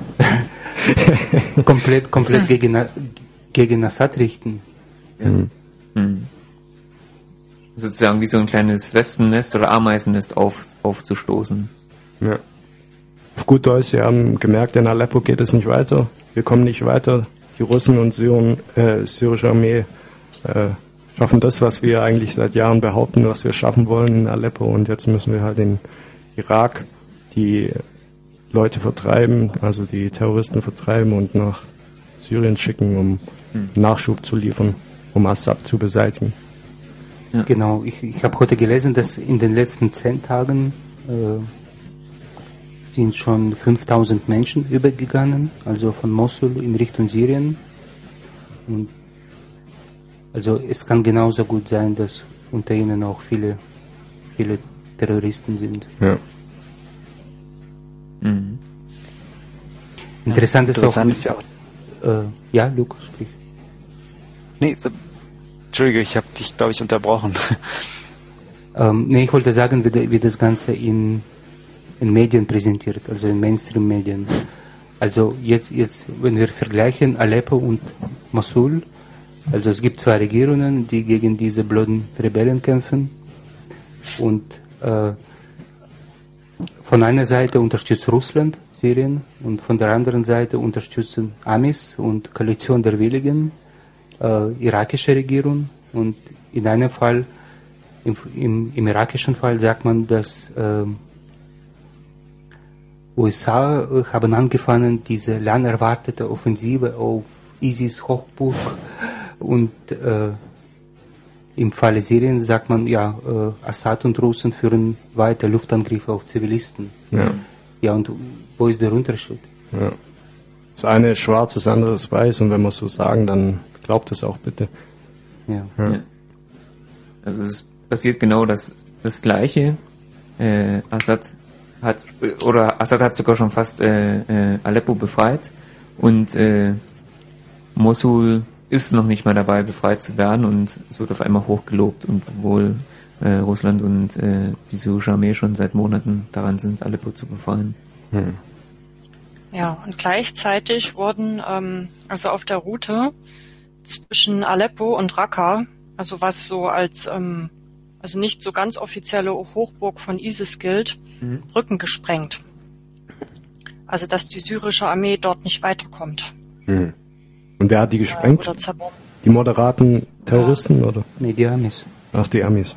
komplett, komplett gegen, gegen Assad richten. Ja. Mhm. Mhm. Sozusagen wie so ein kleines Wespennest oder Ameisennest auf, aufzustoßen. Ja. Auf gut Deutsch, sie haben gemerkt, in Aleppo geht es nicht weiter. Wir kommen nicht weiter. Die Russen und Syren, äh, syrische Armee äh, schaffen das, was wir eigentlich seit Jahren behaupten, was wir schaffen wollen in Aleppo. Und jetzt müssen wir halt in Irak die Leute vertreiben, also die Terroristen vertreiben und nach Syrien schicken, um hm. Nachschub zu liefern, um Assad zu beseitigen. Ja. Genau, ich, ich habe heute gelesen, dass in den letzten zehn Tagen äh, sind schon fünftausend Menschen übergegangen, also von Mosul in Richtung Syrien. Und also es kann genauso gut sein, dass unter ihnen auch viele, viele Terroristen sind. Ja. Mhm. Interessant ist Interessant auch, ist ja auch äh, ja, Lukas, sprich. Nee, so, Entschuldige, ich habe dich, glaube ich, unterbrochen. Ähm, nee, ich wollte sagen, wie, wie das Ganze in, in Medien präsentiert, also in Mainstream-Medien. Also jetzt, jetzt, wenn wir vergleichen Aleppo und Mosul, also es gibt zwei Regierungen, die gegen diese blöden Rebellen kämpfen und äh, von einer Seite unterstützt Russland Syrien und von der anderen Seite unterstützen Amis und Koalition der Willigen äh, irakische Regierung. Und in einem Fall, im, im, im irakischen Fall sagt man, dass äh, U S A äh, haben angefangen, diese lang erwartete Offensive auf ISIS Hochburg und äh, im Falle Syrien sagt man, ja, äh, Assad und Russen führen weiter Luftangriffe auf Zivilisten. Ja. Ja, und wo ist der Unterschied? Ja. Das eine ist schwarz, das andere ist weiß, und wenn wir es so sagen, dann glaubt es auch bitte. Ja. Ja. Ja. Also es passiert genau das, das Gleiche. Äh, Assad hat, oder Assad hat sogar schon fast äh, äh, Aleppo befreit und äh, Mosul ist noch nicht mal dabei, befreit zu werden, und es wird auf einmal hochgelobt, und obwohl äh, Russland und äh, die syrische Armee schon seit Monaten daran sind, Aleppo zu befreien. Hm. Ja, und gleichzeitig wurden ähm, also auf der Route zwischen Aleppo und Raqqa, also was so als ähm, also nicht so ganz offizielle Hochburg von ISIS gilt, mhm. Brücken gesprengt. Also dass die syrische Armee dort nicht weiterkommt. Hm. Und wer hat die gesprengt? Äh, oder zerbombt. Die moderaten Terroristen, ja. Oder? Nee, die Amis. Ach, die Amis.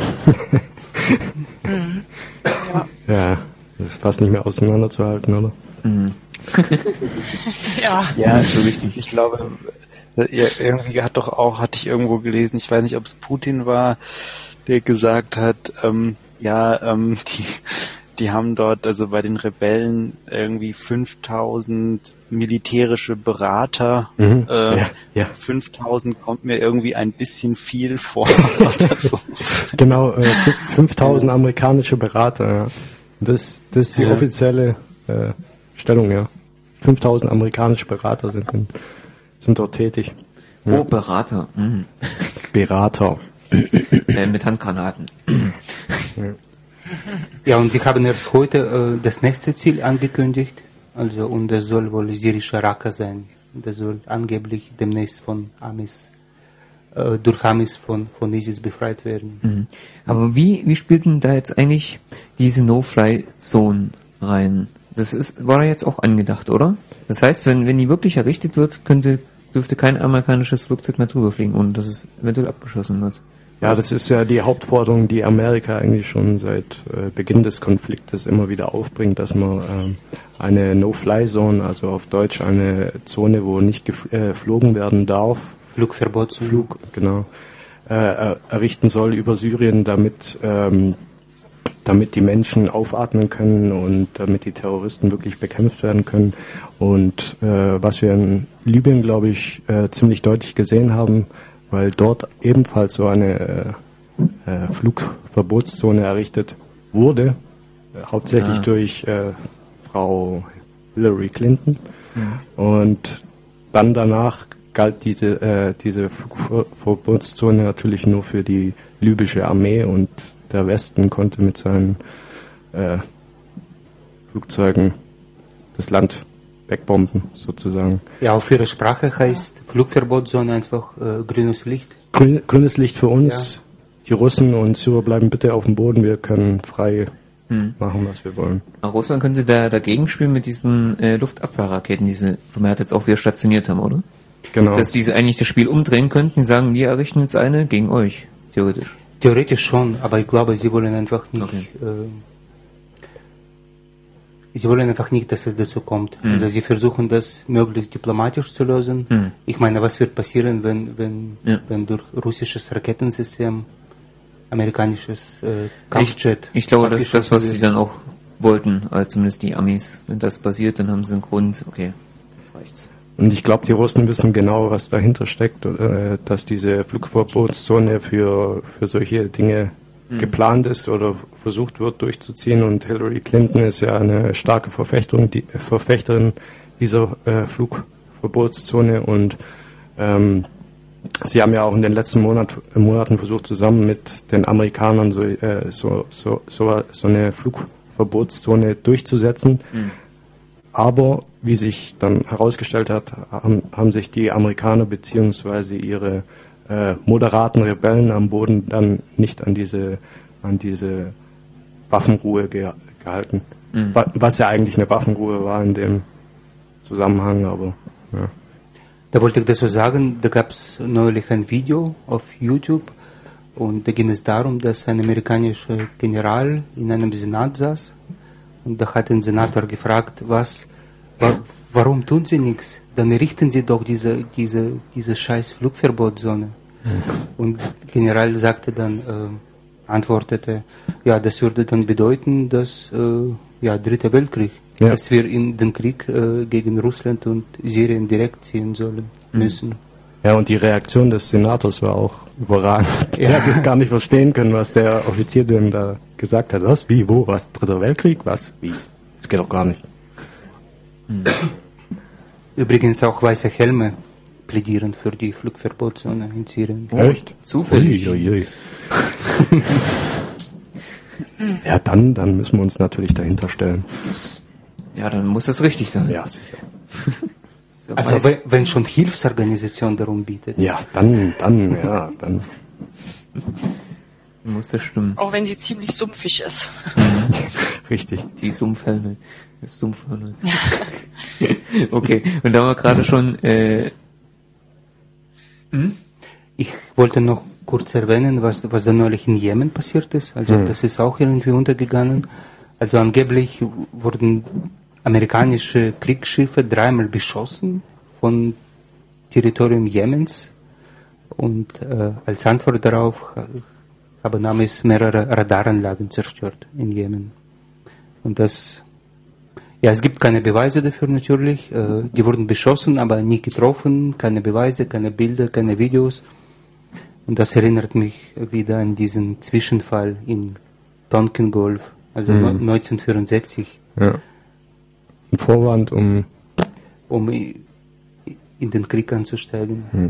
mhm. Ja. Ja, das ist fast nicht mehr auseinanderzuhalten, oder? Mhm. Ja. Ja, so richtig. Ich glaube, irgendwie hat doch auch, hatte ich irgendwo gelesen, ich weiß nicht, ob es Putin war, der gesagt hat, ähm, ja, ähm, die, die haben dort, also bei den Rebellen irgendwie fünftausend militärische Berater. Mhm. Äh, ja, ja. fünftausend kommt mir irgendwie ein bisschen viel vor. So. Genau, äh, fünftausend amerikanische Berater, ja. Das, das ist die ja. offizielle äh, Stellung, ja. fünftausend amerikanische Berater sind, in, sind dort tätig. Ja. Oh, Berater. Mhm. Berater. äh, mit Handgranaten. Ja. Ja, und sie haben erst heute äh, das nächste Ziel angekündigt, also, und das soll wohl syrische Raqqa sein. Das soll angeblich demnächst von Amis, äh, durch Amis von, von ISIS befreit werden. Mhm. Aber wie, wie spielt denn da jetzt eigentlich diese No-Fly-Zone rein? Das ist, war da jetzt auch angedacht, oder? Das heißt, wenn, wenn die wirklich errichtet wird, könnte, dürfte kein amerikanisches Flugzeug mehr drüber fliegen, ohne dass es eventuell abgeschossen wird. Ja, das ist ja die Hauptforderung, die Amerika eigentlich schon seit äh, Beginn des Konfliktes immer wieder aufbringt, dass man ähm, eine No-Fly-Zone, also auf Deutsch eine Zone, wo nicht geflogen äh, werden darf, Flugverbot, Flug, genau, äh, errichten soll über Syrien, damit ähm, damit die Menschen aufatmen können und damit die Terroristen wirklich bekämpft werden können. Und äh, was wir in Libyen, glaube ich, äh, ziemlich deutlich gesehen haben, weil dort ebenfalls so eine äh, äh, Flugverbotszone errichtet wurde, äh, hauptsächlich ah. durch äh, Frau Hillary Clinton. Mhm. Und dann danach galt diese, äh, diese Flugverbotszone natürlich nur für die libysche Armee und der Westen konnte mit seinen äh, Flugzeugen das Land wegbomben, sozusagen. Ja, auf ihre Sprache heißt Flugverbotszone einfach äh, grünes Licht. Grün, grünes Licht für uns. Ja. Die Russen und Syrer bleiben bitte auf dem Boden, wir können frei hm. machen, was wir wollen. Aber Russland könnte da dagegen spielen mit diesen äh, Luftabwehrraketen, die sie vermehrt jetzt auch wieder stationiert haben, oder? Genau. Dass diese eigentlich das Spiel umdrehen könnten, die sagen, wir errichten jetzt eine gegen euch, theoretisch. Theoretisch schon, aber ich glaube, sie wollen einfach nicht, okay. äh, sie wollen einfach nicht, dass es dazu kommt. Hm. Also sie versuchen das möglichst diplomatisch zu lösen. Hm. Ich meine, was wird passieren, wenn, wenn, ja. wenn durch russisches Raketensystem amerikanisches äh, Kampfjet... Ich, ich glaube, das ist das, was sie dann auch wollten, also zumindest die Amis. Wenn das passiert, dann haben sie einen Grund, okay, das reicht's. Und ich glaube, die Russen wissen genau, was dahinter steckt, äh, dass diese Flugverbotszone für, für solche Dinge mhm. geplant ist oder versucht wird durchzuziehen. Und Hillary Clinton ist ja eine starke Verfechterin, die, Verfechterin dieser äh, Flugverbotszone. Und ähm, sie haben ja auch in den letzten Monat, Monaten versucht, zusammen mit den Amerikanern so, äh, so, so, so, so eine Flugverbotszone durchzusetzen. Mhm. Aber wie sich dann herausgestellt hat, haben, haben sich die Amerikaner beziehungsweise ihre äh, moderaten Rebellen am Boden dann nicht an diese an diese Waffenruhe ge gehalten. Mhm. Was ja eigentlich eine Waffenruhe war in dem Zusammenhang, aber ja. Da wollte ich dazu sagen, da gab es neulich ein Video auf YouTube und da ging es darum, dass ein amerikanischer General in einem Senat saß und da hat ein Senator gefragt, was, wa warum tun Sie nichts? Dann richten Sie doch diese, diese, diese scheiß Flugverbotszone. Mhm. Und der General sagte dann, äh, antwortete, ja, das würde dann bedeuten, dass, äh, ja, Dritter Weltkrieg, ja. dass wir in den Krieg äh, gegen Russland und Syrien direkt ziehen sollen, müssen. Ja, und die Reaktion des Senators war auch überragend. Ja. Er hat es gar nicht verstehen können, was der Offizier denn da gesagt hat. Was? Wie? Wo? Was? Dritter Weltkrieg? Was? Wie? Das geht doch gar nicht. Übrigens auch weiße Helme plädieren für die Flugverbotszone in Syrien. Oh, echt? Zufällig. Ui, ui, ui. Ja, dann, dann müssen wir uns natürlich dahinter stellen. Ja, dann muss das richtig sein. Ja, sicher. Also wenn, wenn schon Hilfsorganisation darum bietet. Ja, dann, dann, ja, dann. Muss das stimmen. Auch wenn sie ziemlich sumpfig ist. Richtig. Die Sumpfhelme. Das Sumpfhelme. Okay, und da haben wir gerade schon... Äh, hm? Ich wollte noch kurz erwähnen, was, was da neulich in Jemen passiert ist. Also hm. das ist auch irgendwie untergegangen. Also angeblich wurden amerikanische Kriegsschiffe dreimal beschossen von Territorium Jemens und äh, als Antwort darauf haben Amis mehrere Radaranlagen zerstört in Jemen. Und das, ja, es gibt keine Beweise dafür natürlich. Äh, die wurden beschossen, aber nie getroffen. Keine Beweise, keine Bilder, keine Videos. Und das erinnert mich wieder an diesen Zwischenfall in Tonkin Gulf, also mhm. neunzehnhundertvierundsechzig. Ja. Ein Vorwand, um... Um in den Krieg anzusteigen. Mhm.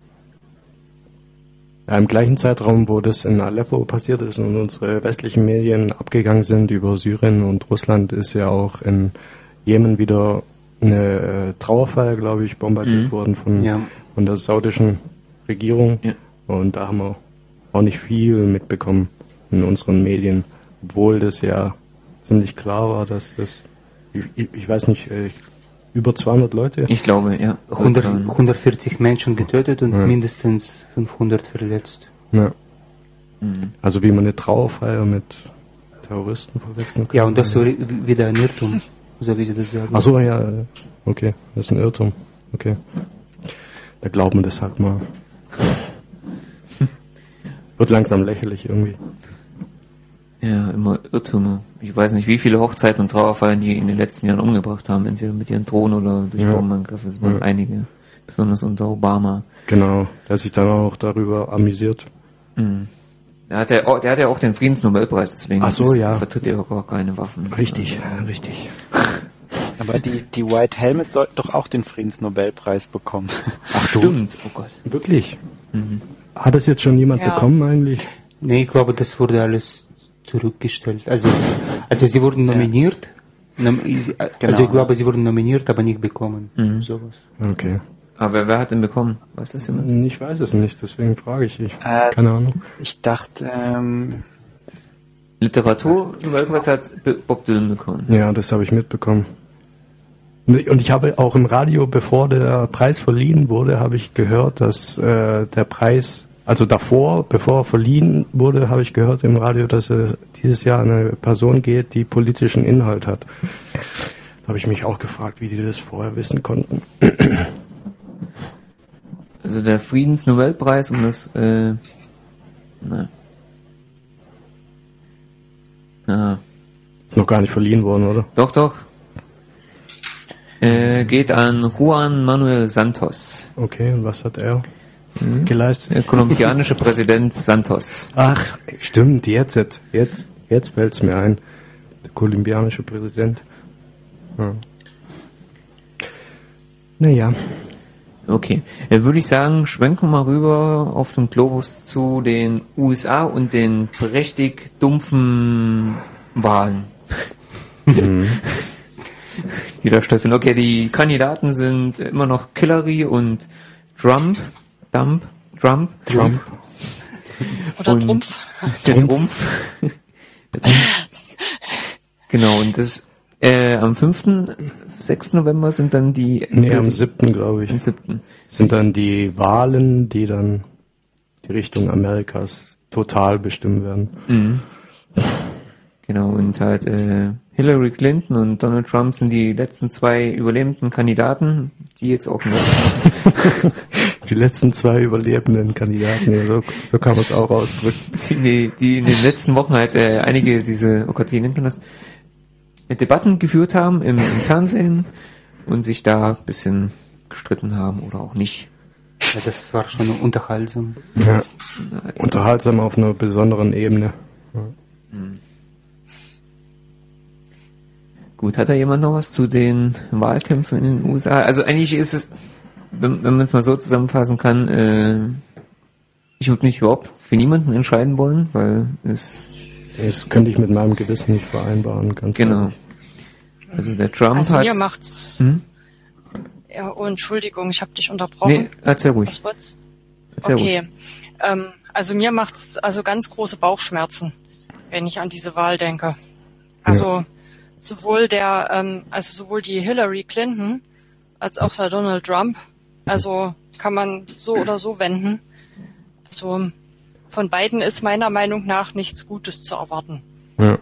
Ja, im gleichen Zeitraum, wo das in Aleppo passiert ist und unsere westlichen Medien abgegangen sind über Syrien und Russland, ist ja auch in Jemen wieder eine äh, Trauerfeier, glaube ich, bombardiert mhm. worden von, ja. von der saudischen Regierung. Ja. Und da haben wir auch nicht viel mitbekommen in unseren Medien, obwohl das ja ziemlich klar war, dass das, ich, ich weiß nicht, ich, über zweihundert Leute? Ich glaube, ja. hundert, hundertvierzig Menschen getötet und ja. mindestens fünfhundert verletzt. Ja. Mhm. Also wie man eine Trauerfeier mit Terroristen verwechseln kann. Ja, und das ist wieder ein Irrtum, so wie Sie das sagen. Ach so, ja, okay, das ist ein Irrtum. Okay. Da glauben wir das halt mal. Wird langsam lächerlich irgendwie. Ja, immer Irrtümer. Ich weiß nicht, wie viele Hochzeiten und Trauerfeiern die in den letzten Jahren umgebracht haben, entweder mit ihren Drohnen oder durch ja. Bombenangriffe. Es waren ja. einige, besonders unter Obama. Genau, der sich dann auch darüber amüsiert. Mhm. Der hat ja, der hat ja auch den Friedensnobelpreis, deswegen Ach so, ja. vertritt er auch gar keine Waffen. Richtig, also. richtig. Aber die, die White Helmet sollten doch auch den Friedensnobelpreis bekommen. Ach, stimmt. Oh Gott. Wirklich? Mhm. Hat das jetzt schon jemand ja. bekommen eigentlich? Nee, ich glaube, das wurde alles zurückgestellt. Also, also sie wurden nominiert. Ja. Nom- also genau. ich glaube, sie wurden nominiert, aber nicht bekommen. Mhm. Sowas. Okay. Aber wer hat denn bekommen? Weiß das jemand? Ich weiß es nicht, deswegen frage ich. ich äh, keine Ahnung. Ich dachte, ähm... Literatur-Nobelpreis hat Bob Dylan bekommen. Ja, das habe ich mitbekommen. Und ich habe auch im Radio, bevor der Preis verliehen wurde, habe ich gehört, dass äh, der Preis, also davor, bevor er verliehen wurde, habe ich gehört im Radio, dass er dieses Jahr eine Person geht, die politischen Inhalt hat. Da habe ich mich auch gefragt, wie die das vorher wissen konnten. Also der Friedensnobelpreis und das, äh, na. Ah. Ist noch gar nicht verliehen worden, oder? Doch, doch. Äh, geht an Juan Manuel Santos. Okay, und was hat er mhm. geleistet? Der kolumbianische Präsident Santos. Ach, stimmt, jetzt, jetzt, jetzt, jetzt fällt's mir ein. Der kolumbianische Präsident. Ja. Naja. Okay, dann würde ich sagen, schwenken wir mal rüber auf dem Globus zu den U S A und den prächtig dumpfen Wahlen. Mhm. Die da stattfinden. Okay, die Kandidaten sind immer noch Hillary und Trump. Trump. Trump. Trump. Oder und Trumpf. Der Trumpf. Der Trumpf. Genau, und das äh, am fünften sechsten November sind dann die... Nee, am siebten glaube ich. Am siebten Sind dann die Wahlen, die dann die Richtung Amerikas total bestimmen werden. Mhm. Genau, und halt äh, Hillary Clinton und Donald Trump sind die letzten zwei überlebenden Kandidaten, die jetzt auch nutzen. Die letzten zwei überlebenden Kandidaten, ja, so, so kann man es auch ausdrücken. Die, die, die in den letzten Wochen halt äh, einige diese, oh Gott, wie nennt man das, Debatten geführt haben im, im Fernsehen und sich da ein bisschen gestritten haben oder auch nicht. Ja, das war schon unterhaltsam. Ja, unterhaltsam auf einer besonderen Ebene. Ja. Hm. Gut, hat da jemand noch was zu den Wahlkämpfen in den U S A? Also eigentlich ist es, wenn, wenn man es mal so zusammenfassen kann, äh, ich würde mich überhaupt für niemanden entscheiden wollen, weil es... Das könnte ich mit meinem Gewissen nicht vereinbaren, ganz genau. ehrlich. Also der Trump also hat... mir macht's... Hm? Ja, oh, Entschuldigung, ich habe dich unterbrochen. Nee, erzähl ruhig. Was wollt's? Erzähl okay. ruhig. Ähm, also mir macht's also ganz große Bauchschmerzen, wenn ich an diese Wahl denke. Also ja. sowohl der, ähm, also sowohl die Hillary Clinton als auch der Donald Trump, also kann man so oder so wenden. Also von beiden ist meiner Meinung nach nichts Gutes zu erwarten. Ja.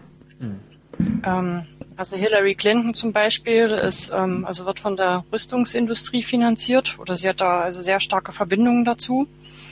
Ähm, also Hillary Clinton zum Beispiel ist, ähm, also wird von der Rüstungsindustrie finanziert oder sie hat da also sehr starke Verbindungen dazu.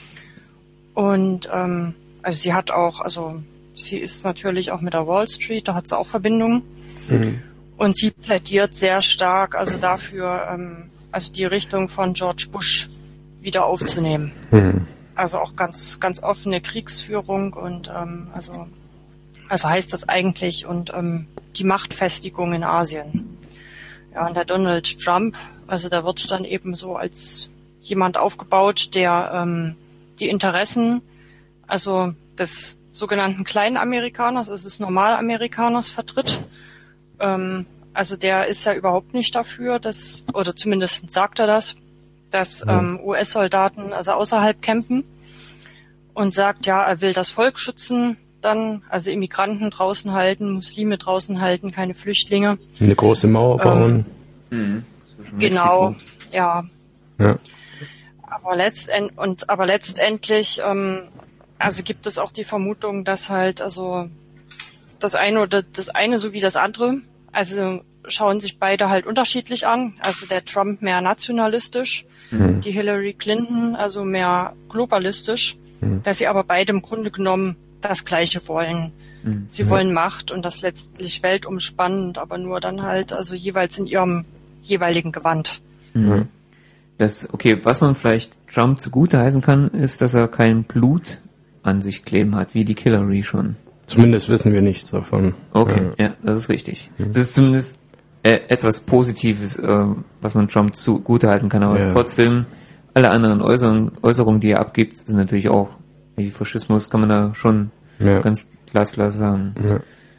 Und ähm, also sie hat auch, also sie ist natürlich auch mit der Wall Street, da hat sie auch Verbindungen. Mhm. Und sie plädiert sehr stark also dafür, ähm, also die Richtung von George Bush wieder aufzunehmen. Mhm. Also auch ganz, ganz offene Kriegsführung und ähm, also, also heißt das eigentlich und ähm, die Machtfestigung in Asien. Ja, und der Donald Trump, also da wird dann eben so als jemand aufgebaut, der ähm, die Interessen, also des sogenannten Kleinamerikaners, also des Normalamerikaners vertritt. Ähm, also der ist ja überhaupt nicht dafür, dass, oder zumindest sagt er das, dass ähm, U S-Soldaten also außerhalb kämpfen und sagt, ja, er will das Volk schützen, dann also Immigranten draußen halten, Muslime draußen halten, keine Flüchtlinge. Eine große Mauer bauen. Ähm, genau, ja. ja. Aber letztend und aber letztendlich, ähm, also gibt es auch die Vermutung, dass halt also das eine oder das eine sowie das andere, also schauen sich beide halt unterschiedlich an. Also der Trump mehr nationalistisch, mhm. die Hillary Clinton also mehr globalistisch, mhm. dass sie aber beide im Grunde genommen das Gleiche wollen. Mhm. Sie wollen Macht und das letztlich weltumspannend, aber nur dann halt also jeweils in ihrem jeweiligen Gewand. Mhm. Das, okay, was man vielleicht Trump zugute heißen kann, ist, dass er kein Blut an sich kleben hat, wie die Hillary schon. Zumindest wissen wir nichts davon. Okay, ja, ja das ist richtig. Mhm. Das ist zumindest äh, etwas Positives, äh, was man Trump zugutehalten kann, aber ja. trotzdem alle anderen Äußerungen, Äußerungen, die er abgibt, sind natürlich auch, wie Faschismus kann man da schon ja. ganz glasklar sagen. Ja.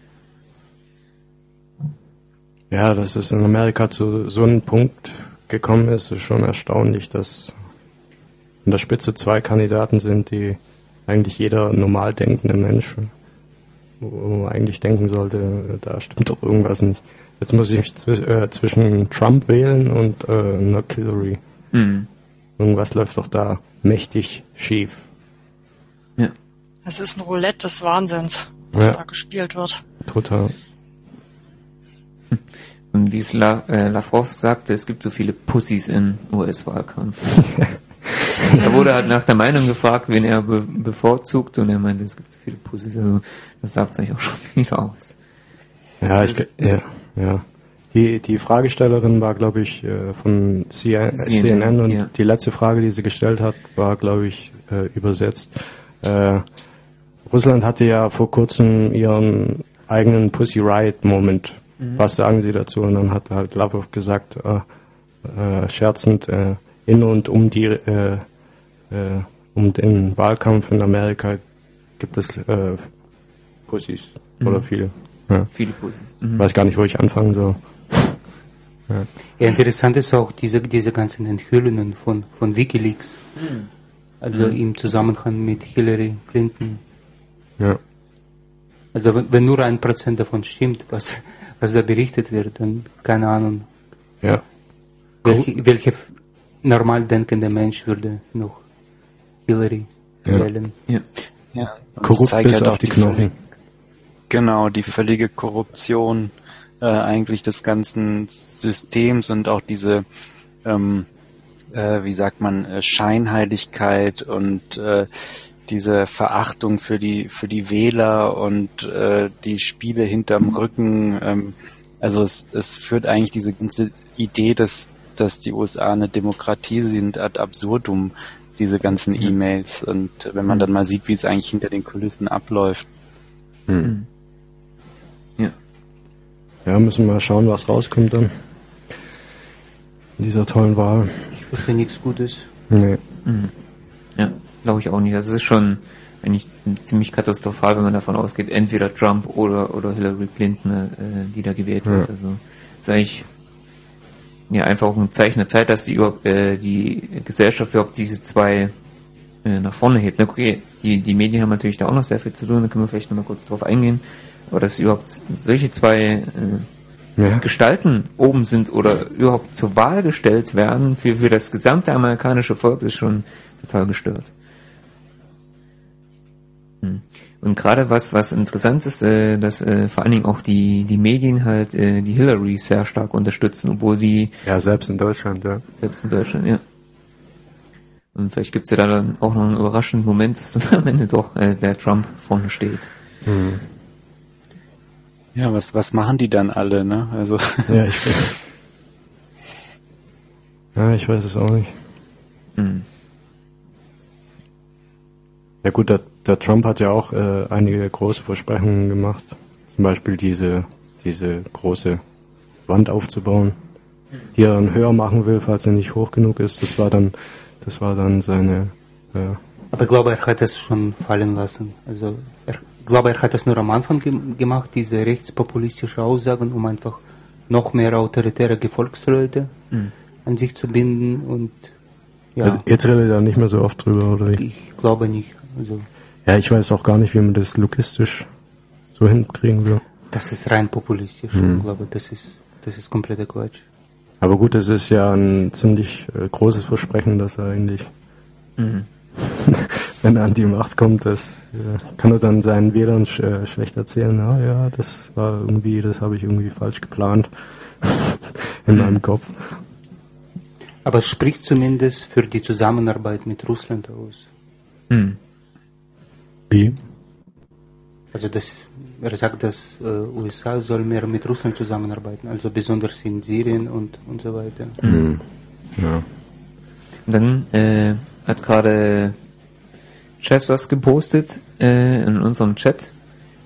ja, dass es in Amerika zu so einem Punkt gekommen ist, ist schon erstaunlich, dass an der Spitze zwei Kandidaten sind, die eigentlich jeder normal denkende Mensch, wo man eigentlich denken sollte, da stimmt doch irgendwas nicht. Jetzt muss ich mich zw- äh, zwischen Trump wählen und äh, einer Hillary. Mhm. Irgendwas läuft doch da mächtig schief. Ja. Es ist ein Roulette des Wahnsinns, was ja. da gespielt wird. Total. Und wie es La- äh, Lavrov sagte, es gibt so viele Pussys im U S-Wahlkampf. Er wurde halt nach der Meinung gefragt, wen er be- bevorzugt, und er meinte, es gibt so viele Pussys. Also das sagt es eigentlich auch schon wieder aus. Ja, ich, ja, ja. Die, die Fragestellerin war, glaube ich, von C N N, und ja. die letzte Frage, die sie gestellt hat, war, glaube ich, äh, übersetzt. Äh, Russland hatte ja vor kurzem ihren eigenen Pussy Riot Moment. Mhm. Was sagen Sie dazu? Und dann hat halt Lavrov gesagt, äh, äh, scherzend, äh, in und um die, äh, äh, um den Wahlkampf in Amerika gibt es äh, Pussys mhm. oder viele. Ja. Viele Pussys. Mhm. Weiß gar nicht, wo ich anfangen soll. Ja. Ja, interessant ist auch diese, diese ganzen Enthüllungen von, von WikiLeaks. Mhm. Also mhm. im Zusammenhang mit Hillary Clinton. Ja. Also wenn, wenn nur ein Prozent davon stimmt, was, was da berichtet wird, dann keine Ahnung. Ja. Welche, welche normal denkende Mensch würde noch Hillary ja. wählen? Ja. ja. Korrupt bis halt auf die, die Knochen. Genau, die völlige Korruption äh, eigentlich des ganzen Systems und auch diese, ähm, äh, wie sagt man, äh, Scheinheiligkeit und äh, diese Verachtung für die für die Wähler und äh, die Spiele hinterm Rücken. Ähm, also es, es führt eigentlich diese ganze Idee, dass dass die U S A eine Demokratie sind, ad absurdum, diese ganzen E-Mails. Und wenn man dann mal sieht, wie es eigentlich hinter den Kulissen abläuft. Hm. Ja. Ja, müssen wir mal schauen, was rauskommt dann in dieser tollen Wahl. Ich fürchte nichts Gutes. Nee. Mhm. Ja, glaube ich auch nicht. Das ist schon eigentlich ziemlich katastrophal, wenn man davon ausgeht, entweder Trump oder oder Hillary Clinton, äh, die da gewählt wird. Ja. Also ist eigentlich ja einfach auch ein Zeichen der Zeit, dass die überhaupt äh, die Gesellschaft überhaupt diese zwei äh, nach vorne hebt. Okay, die die Medien haben natürlich da auch noch sehr viel zu tun, da können wir vielleicht noch mal kurz drauf eingehen. Aber dass überhaupt solche zwei äh, ja. Gestalten oben sind oder überhaupt zur Wahl gestellt werden für für das gesamte amerikanische Volk, ist schon total gestört. Hm. Und gerade was was interessant ist, äh, dass äh, vor allen Dingen auch die die Medien halt äh, die Hillary sehr stark unterstützen, obwohl sie ja selbst in Deutschland, ja selbst in Deutschland, ja. Und vielleicht gibt's ja da dann auch noch einen überraschenden Moment, dass dann am Ende doch äh, der Trump vorne steht. Mhm. Ja, was was machen die dann alle, ne? Also ja, ich ja, ich weiß es auch nicht. Mhm. Ja gut, der, der Trump hat ja auch äh, einige große Versprechungen gemacht. Zum Beispiel diese diese große Wand aufzubauen, die er dann höher machen will, falls er nicht hoch genug ist. Das war dann das war dann seine. Äh Aber ich glaube, er hat es schon fallen lassen. Also er, ich glaube, er hat es nur am Anfang ge- gemacht, diese rechtspopulistische Aussagen, um einfach noch mehr autoritäre Gefolgsleute mhm. an sich zu binden und ja. Also jetzt redet er nicht mehr so oft drüber, oder? Ich glaube nicht. Also ja, ich weiß auch gar nicht, wie man das logistisch so hinkriegen will. Das ist rein populistisch. Mhm. Ich glaube, das ist das ist kompletter Quatsch. Aber gut, es ist ja ein ziemlich äh, großes Versprechen, dass er eigentlich, mhm. wenn er an die Macht kommt, das äh, kann er dann seinen Wählern sch- äh, schlecht erzählen. Ah ja, das war irgendwie, das habe ich irgendwie falsch geplant in mhm. meinem Kopf. Aber es spricht zumindest für die Zusammenarbeit mit Russland aus. Mhm. Wie? Also das, er sagt, dass äh, U S A soll mehr mit Russland zusammenarbeiten, also besonders in Syrien und, und so weiter. Mhm. Ja. Und dann äh, hat gerade Chess was gepostet äh, in unserem Chat,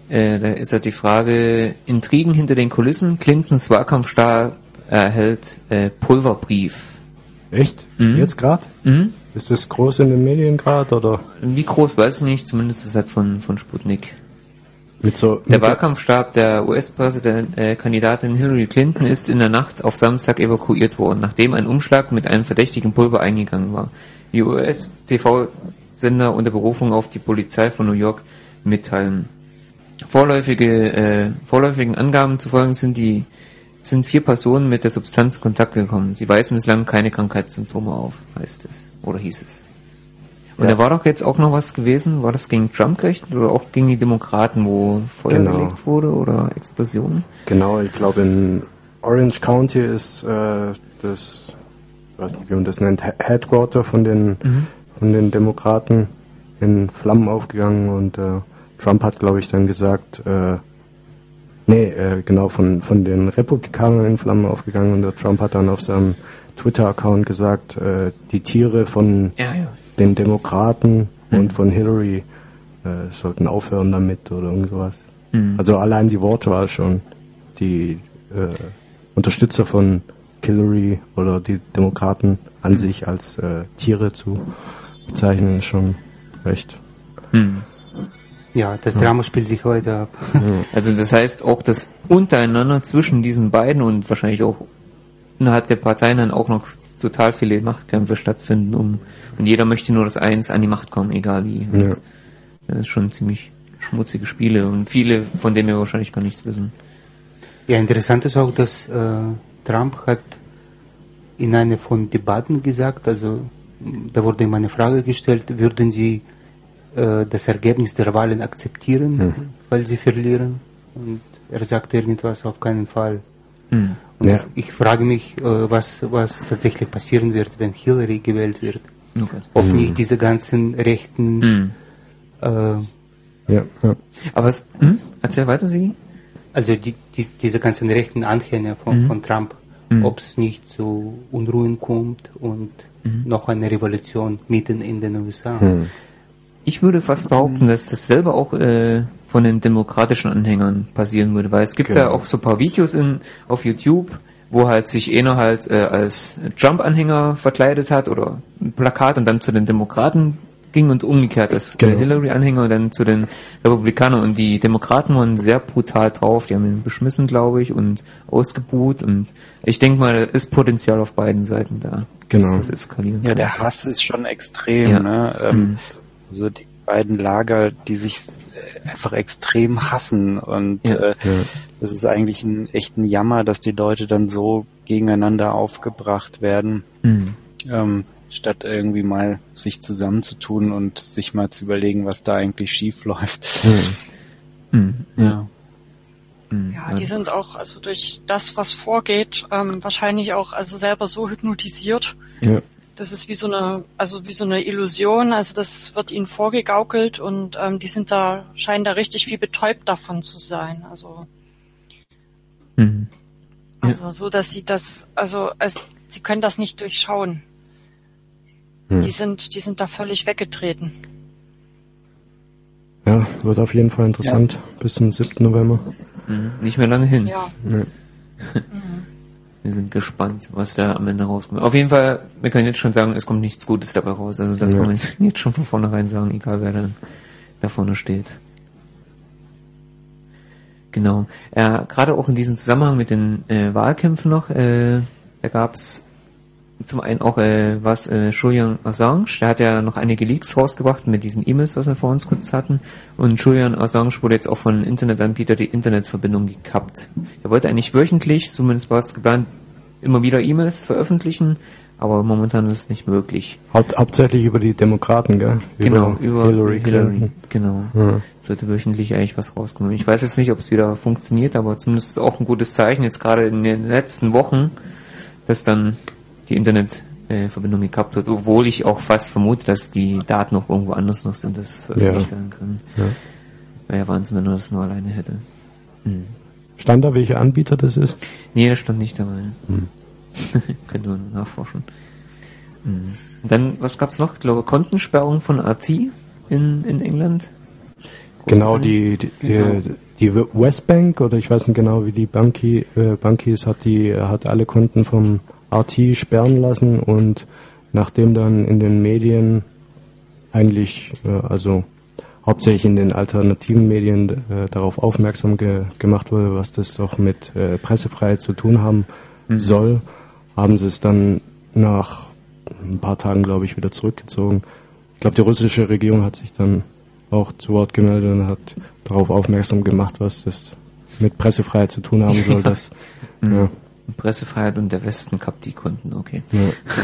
Äh, da ist halt die Frage, Intrigen hinter den Kulissen, Clintons Wahlkampfstab erhält äh, Pulverbrief. Echt? Mhm. Jetzt gerade? Mhm. Ist das groß in den Medien gerade, oder? Wie groß, weiß ich nicht, zumindest ist es halt von, von Sputnik. Mit so, der mit Wahlkampfstab der U S-Präsidentin äh, Hillary Clinton ist in der Nacht auf Samstag evakuiert worden, nachdem ein Umschlag mit einem verdächtigen Pulver eingegangen war. Die U S-T V-Sender unter Berufung auf die Polizei von New York mitteilen. Vorläufige, äh, vorläufigen Angaben zufolge sind die sind vier Personen mit der Substanz in Kontakt gekommen. Sie weisen bislang keine Krankheitssymptome auf, heißt es. Oder hieß es. Und ja. Da war doch jetzt auch noch was gewesen, war das gegen Trump gerichtet oder auch gegen die Demokraten, wo Feuer genau. gelegt wurde oder Explosionen? Genau, ich glaube in Orange County ist äh, das, ich weiß nicht, wie man das nennt, Headquarter von den, mhm. von den Demokraten in Flammen aufgegangen und äh, Trump hat, glaube ich, dann gesagt, äh, nee, äh, genau, von, von den Republikanern in Flammen aufgegangen und der Trump hat dann auf seinem Twitter-Account gesagt, äh, die Tiere von ja, ja. den Demokraten mhm. und von Hillary äh, sollten aufhören damit oder irgendwas. Mhm. Also allein die Wortwahl schon, die äh, Unterstützer von Hillary oder die Demokraten an mhm. sich als äh, Tiere zu bezeichnen, ist schon recht. Mhm. Ja, das Drama spielt sich heute ab. Also das heißt auch, dass untereinander zwischen diesen beiden und wahrscheinlich auch innerhalb der Parteien dann auch noch total viele Machtkämpfe stattfinden, um und jeder möchte nur das Eins an die Macht kommen, egal wie. Ja. Das ist schon ziemlich schmutzige Spiele und viele, von denen wir wahrscheinlich gar nichts wissen. Ja, interessant ist auch, dass äh, Trump hat in einer von Debatten gesagt, also da wurde ihm eine Frage gestellt, würden Sie das Ergebnis der Wahlen akzeptieren, mhm. weil sie verlieren. Und er sagt irgendwas, auf keinen Fall. Mhm. Und ja. ich frage mich, was, was tatsächlich passieren wird, wenn Hillary gewählt wird. Okay. Ob mhm. nicht diese ganzen rechten... Mhm. Äh, ja, ja. Aber es, hm? Erzähl weiter, Sie. Also die, die, diese ganzen rechten Anhänger von, mhm. von Trump, mhm. ob es nicht zu Unruhen kommt und mhm. noch eine Revolution mitten in den U S A. Mhm. Ich würde fast behaupten, dass das selber auch äh, von den demokratischen Anhängern passieren würde, weil es gibt genau. ja auch so ein paar Videos in, auf YouTube, wo halt sich einer halt äh, als Trump-Anhänger verkleidet hat oder ein Plakat und dann zu den Demokraten ging und umgekehrt als genau. Hillary-Anhänger dann zu den Republikanern und die Demokraten waren sehr brutal drauf, die haben ihn beschmissen, glaube ich, und ausgebuht und ich denke mal, da ist Potenzial auf beiden Seiten da. Genau. Das eskalieren ja, kann. Der Hass ist schon extrem, ja. ne? Ähm, mhm. Also die beiden Lager, die sich einfach extrem hassen und ja, äh, ja. das ist eigentlich ein echten Jammer, dass die Leute dann so gegeneinander aufgebracht werden, mhm. ähm, statt irgendwie mal sich zusammenzutun und sich mal zu überlegen, was da eigentlich schief läuft. Mhm. Mhm. Ja. Ja, die sind auch also durch das, was vorgeht, ähm, wahrscheinlich auch also selber so hypnotisiert. Ja. Das ist wie so eine, also wie so eine Illusion, also das wird ihnen vorgegaukelt und ähm, die sind da, scheinen da richtig wie betäubt davon zu sein. Also, mhm. ja. also so, dass sie das, also es, sie können das nicht durchschauen. Mhm. Die sind, die sind da völlig weggetreten. Ja, wird auf jeden Fall interessant ja. bis zum siebten November. Mhm. Nicht mehr lange hin. Ja. Nee. mhm. Wir sind gespannt, was da am Ende rauskommt. Auf jeden Fall, wir können jetzt schon sagen, es kommt nichts Gutes dabei raus. Also das ja. kann man jetzt schon von vornherein sagen, egal wer dann da vorne steht. Genau. Ja, gerade auch in diesem Zusammenhang mit den äh, Wahlkämpfen noch, äh, da gab's zum einen auch äh, was äh, Julian Assange, der hat ja noch einige Leaks rausgebracht mit diesen E-Mails, was wir vor uns kurz hatten. Und Julian Assange wurde jetzt auch von Internetanbieter die Internetverbindung gekappt. Er wollte eigentlich wöchentlich, zumindest war es geplant, immer wieder E-Mails veröffentlichen, aber momentan ist es nicht möglich. Haupt, hauptsächlich über die Demokraten, gell? Über genau, über Hillary, Hillary genau. Ja. Sollte wöchentlich eigentlich was rauskommen. Ich weiß jetzt nicht, ob es wieder funktioniert, aber zumindest auch ein gutes Zeichen, jetzt gerade in den letzten Wochen, dass dann die Internetverbindung äh, gekappt wird, obwohl ich auch fast vermute, dass die Daten noch irgendwo anders noch sind, dass es veröffentlicht ja. werden kann. Ja. Wäre ja Wahnsinn, wenn er das nur alleine hätte. Hm. Stand da, welcher Anbieter das ist? Nee, das stand nicht dabei. Hm. Könnte man nachforschen. Hm. Und dann, was gab's noch? Ich glaube, Kontensperrung von R T in, in England. Genau, die, die, genau. die Westbank, oder ich weiß nicht genau, wie die Bank, äh, Bank hieß, hat, die, hat alle Konten vom R T sperren lassen, und nachdem dann in den Medien eigentlich, äh, also hauptsächlich in den alternativen Medien äh, darauf aufmerksam ge- gemacht wurde, was das doch mit äh, Pressefreiheit zu tun haben mhm. soll, haben sie es dann nach ein paar Tagen, glaube ich, wieder zurückgezogen. Ich glaube, die russische Regierung hat sich dann auch zu Wort gemeldet und hat darauf aufmerksam gemacht, was das mit Pressefreiheit zu tun haben soll. Dass, mhm. ja. Pressefreiheit und der Westen kappt die Konten, okay. Ja.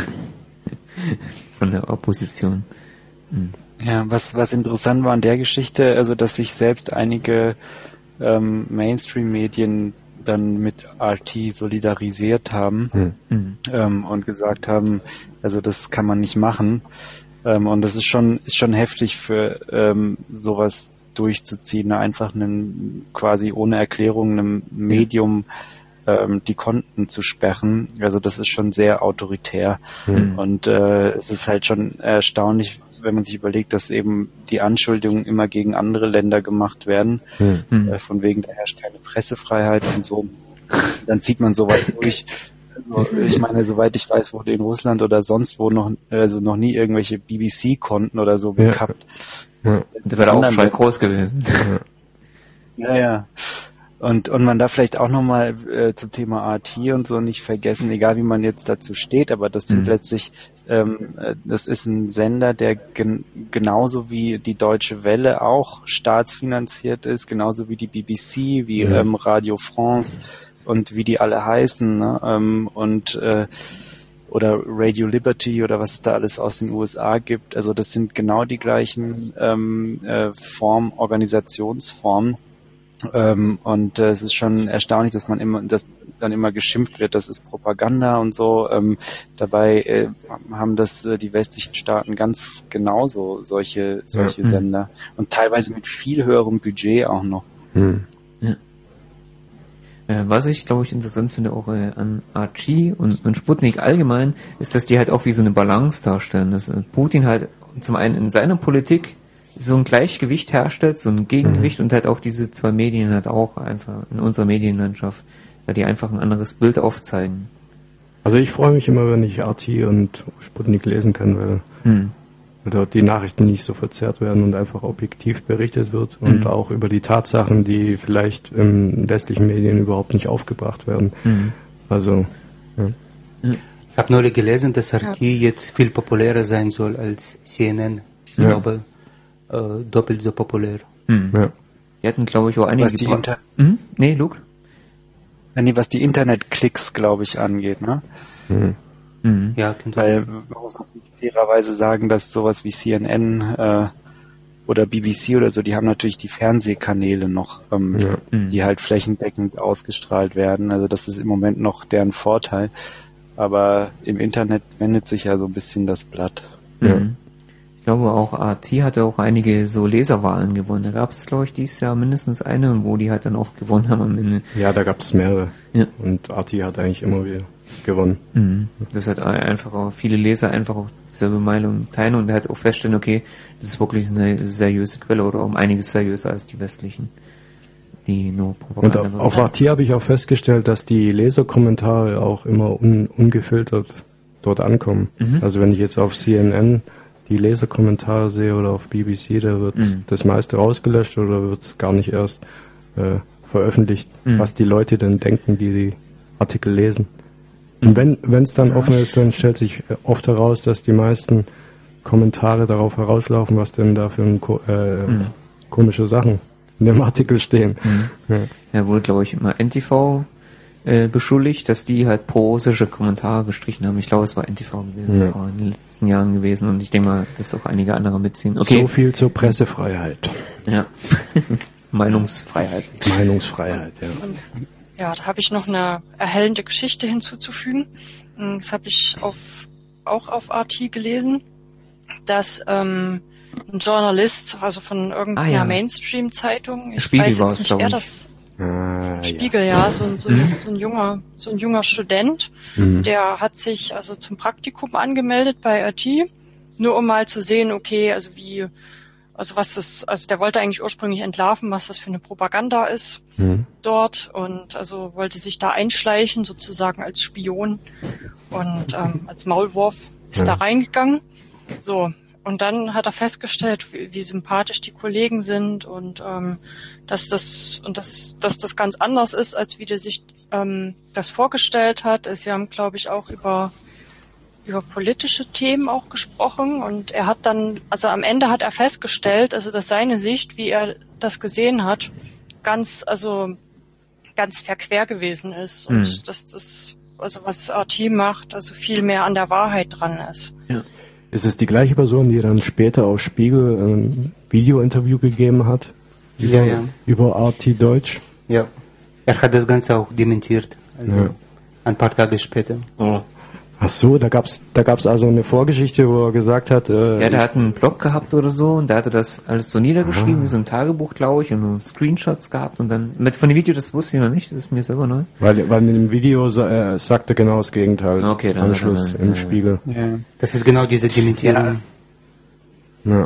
Von der Opposition. Mhm. Ja, was, was interessant war an der Geschichte, also dass sich selbst einige ähm, Mainstream-Medien dann mit R T solidarisiert haben mhm. ähm, und gesagt haben, also das kann man nicht machen. Ähm, und das ist schon ist schon heftig für ähm, sowas durchzuziehen, ne? Einfach einem quasi ohne Erklärung einem Medium ähm, die Konten zu sperren. Also das ist schon sehr autoritär. Mhm. Und äh, es ist halt schon erstaunlich, wenn man sich überlegt, dass eben die Anschuldigungen immer gegen andere Länder gemacht werden, mhm. äh, von wegen, da herrscht keine Pressefreiheit und so. Dann zieht man so weit durch. Also, ich meine, soweit ich weiß, wurde in Russland oder sonst wo noch, also noch nie irgendwelche B B C-Konten oder so gekappt. Ja. Ja. Da wäre der Aufschrei groß gewesen. Ja, ja. Und, und man darf vielleicht auch nochmal äh, zum Thema R T und so nicht vergessen, egal wie man jetzt dazu steht, aber das sind mhm. letztlich, ähm, das ist ein Sender, der gen- genauso wie die Deutsche Welle auch staatsfinanziert ist, genauso wie die B B C, wie mhm. ähm, Radio France und wie die alle heißen, ne? ähm, und äh, oder Radio Liberty oder was es da alles aus den U S A gibt. Also das sind genau die gleichen ähm, äh, Form, Organisationsformen. Ähm, und äh, es ist schon erstaunlich, dass man immer, dass dann immer geschimpft wird, das ist Propaganda und so. Ähm, dabei äh, haben das äh, die westlichen Staaten ganz genauso solche solche ja. Sender und teilweise mit viel höherem Budget auch noch. Hm. Ja. Äh, was ich, glaube ich, interessant finde auch äh, an R T und, und Sputnik allgemein, ist, dass die halt auch wie so eine Balance darstellen. Dass äh, Putin halt zum einen in seiner Politik so ein Gleichgewicht herstellt, so ein Gegengewicht mhm. und halt auch diese zwei Medien halt auch einfach in unserer Medienlandschaft, weil die einfach ein anderes Bild aufzeigen. Also ich freue mich immer, wenn ich R T und Sputnik lesen kann, weil, mhm. weil dort die Nachrichten nicht so verzerrt werden und einfach objektiv berichtet wird und mhm. auch über die Tatsachen, die vielleicht in westlichen Medien überhaupt nicht aufgebracht werden. Mhm. Also, ja. Ich habe neulich gelesen, dass R T ja. jetzt viel populärer sein soll als C N N. Ich ja. glaube, äh, doppelt so populär. Mhm. Ja. Die hatten, glaube ich, auch einige... Was die Inter- mhm. Nee, Luke? Nee, was die Internetklicks, glaube ich, angeht, ne? Mhm. Mhm. Ja, weil man muss fairerweise sagen, dass sowas wie C N N äh, oder B B C oder so, die haben natürlich die Fernsehkanäle noch, ähm, ja. die halt flächendeckend ausgestrahlt werden. Also das ist im Moment noch deren Vorteil. Aber im Internet wendet sich ja so ein bisschen das Blatt. Ja. Ich glaube auch R T hatte auch einige so Leserwahlen gewonnen. Da gab es, glaube ich, dieses Jahr mindestens eine, wo die halt dann auch gewonnen haben am Ende. Ja, da gab es mehrere. Ja. Und R T hat eigentlich immer wieder gewonnen. Mhm. Das hat einfach auch viele Leser einfach auch dieselbe Meinung teilen und halt auch feststellen, okay, das ist wirklich eine seriöse Quelle oder um einiges seriöser als die westlichen, die nur Propaganda. Und auf R T habe ich auch festgestellt, dass die Leserkommentare auch immer un, ungefiltert dort ankommen. Mhm. Also wenn ich jetzt auf C N N die Leserkommentare sehe oder auf B B C, da wird mhm. das meiste rausgelöscht oder wird es gar nicht erst äh, veröffentlicht, mhm. was die Leute denn denken, die die Artikel lesen. Mhm. Und wenn wenn es dann offen ist, dann stellt sich oft heraus, dass die meisten Kommentare darauf herauslaufen, was denn da für ein, äh, mhm. komische Sachen in dem Artikel stehen. Mhm. Ja. Ja, wurde, glaube ich, immer N T V äh, beschuldigt, dass die halt pro-russische Kommentare gestrichen haben. Ich glaube, es war N T V gewesen, ja. Das war in den letzten Jahren gewesen und ich denke mal, dass doch einige andere mitziehen. Okay. So viel zur Pressefreiheit. Ja. Meinungsfreiheit. Meinungsfreiheit, ja. Und, ja, da habe ich noch eine erhellende Geschichte hinzuzufügen. Das habe ich auf, auch auf R T gelesen, dass ähm, ein Journalist, also von irgendeiner ah, ja. Mainstream-Zeitung, ich Spiegel weiß jetzt nicht, wer das Ah, Spiegel, ja, ja so, ein, so, ein, so ein junger, so ein junger Student, mhm. der hat sich also zum Praktikum angemeldet bei R T, nur um mal zu sehen, okay, also wie, also was das, also der wollte eigentlich ursprünglich entlarven, was das für eine Propaganda ist Mhm. dort und also wollte sich da einschleichen, sozusagen als Spion und ähm, als Maulwurf ist Ja. da reingegangen. So, und dann hat er festgestellt, wie, wie sympathisch die Kollegen sind und ähm, dass das und dass, dass das ganz anders ist, als wie der sich ähm, das vorgestellt hat. Sie haben, glaube ich, auch über über politische Themen auch gesprochen und er hat dann, also am Ende hat er festgestellt, also dass seine Sicht, wie er das gesehen hat, ganz, also ganz verquer gewesen ist und Mhm. dass das, also was R T macht, also viel mehr an der Wahrheit dran ist. Ja. Ist es die gleiche Person, die dann später auf Spiegel ein Video-Interview gegeben hat? Über, Ja, ja. über R T Deutsch? Ja, er hat das Ganze auch dementiert, also Ja. ein paar Tage später. Oh. Ach so, da gab's, da gab's also eine Vorgeschichte, wo er gesagt hat, äh, Ja, der hat einen Blog gehabt oder so und da hat er das alles so niedergeschrieben, wie so ein Tagebuch, glaube ich, und nur Screenshots gehabt und dann, mit von dem Video, das wusste ich noch nicht, das ist mir selber neu. weil, weil in dem Video sa- äh, sagt er genau das Gegenteil. Okay, dann am hat er Schluss dann- im ja. Spiegel. Ja. Das ist genau diese Dementierung. Ja.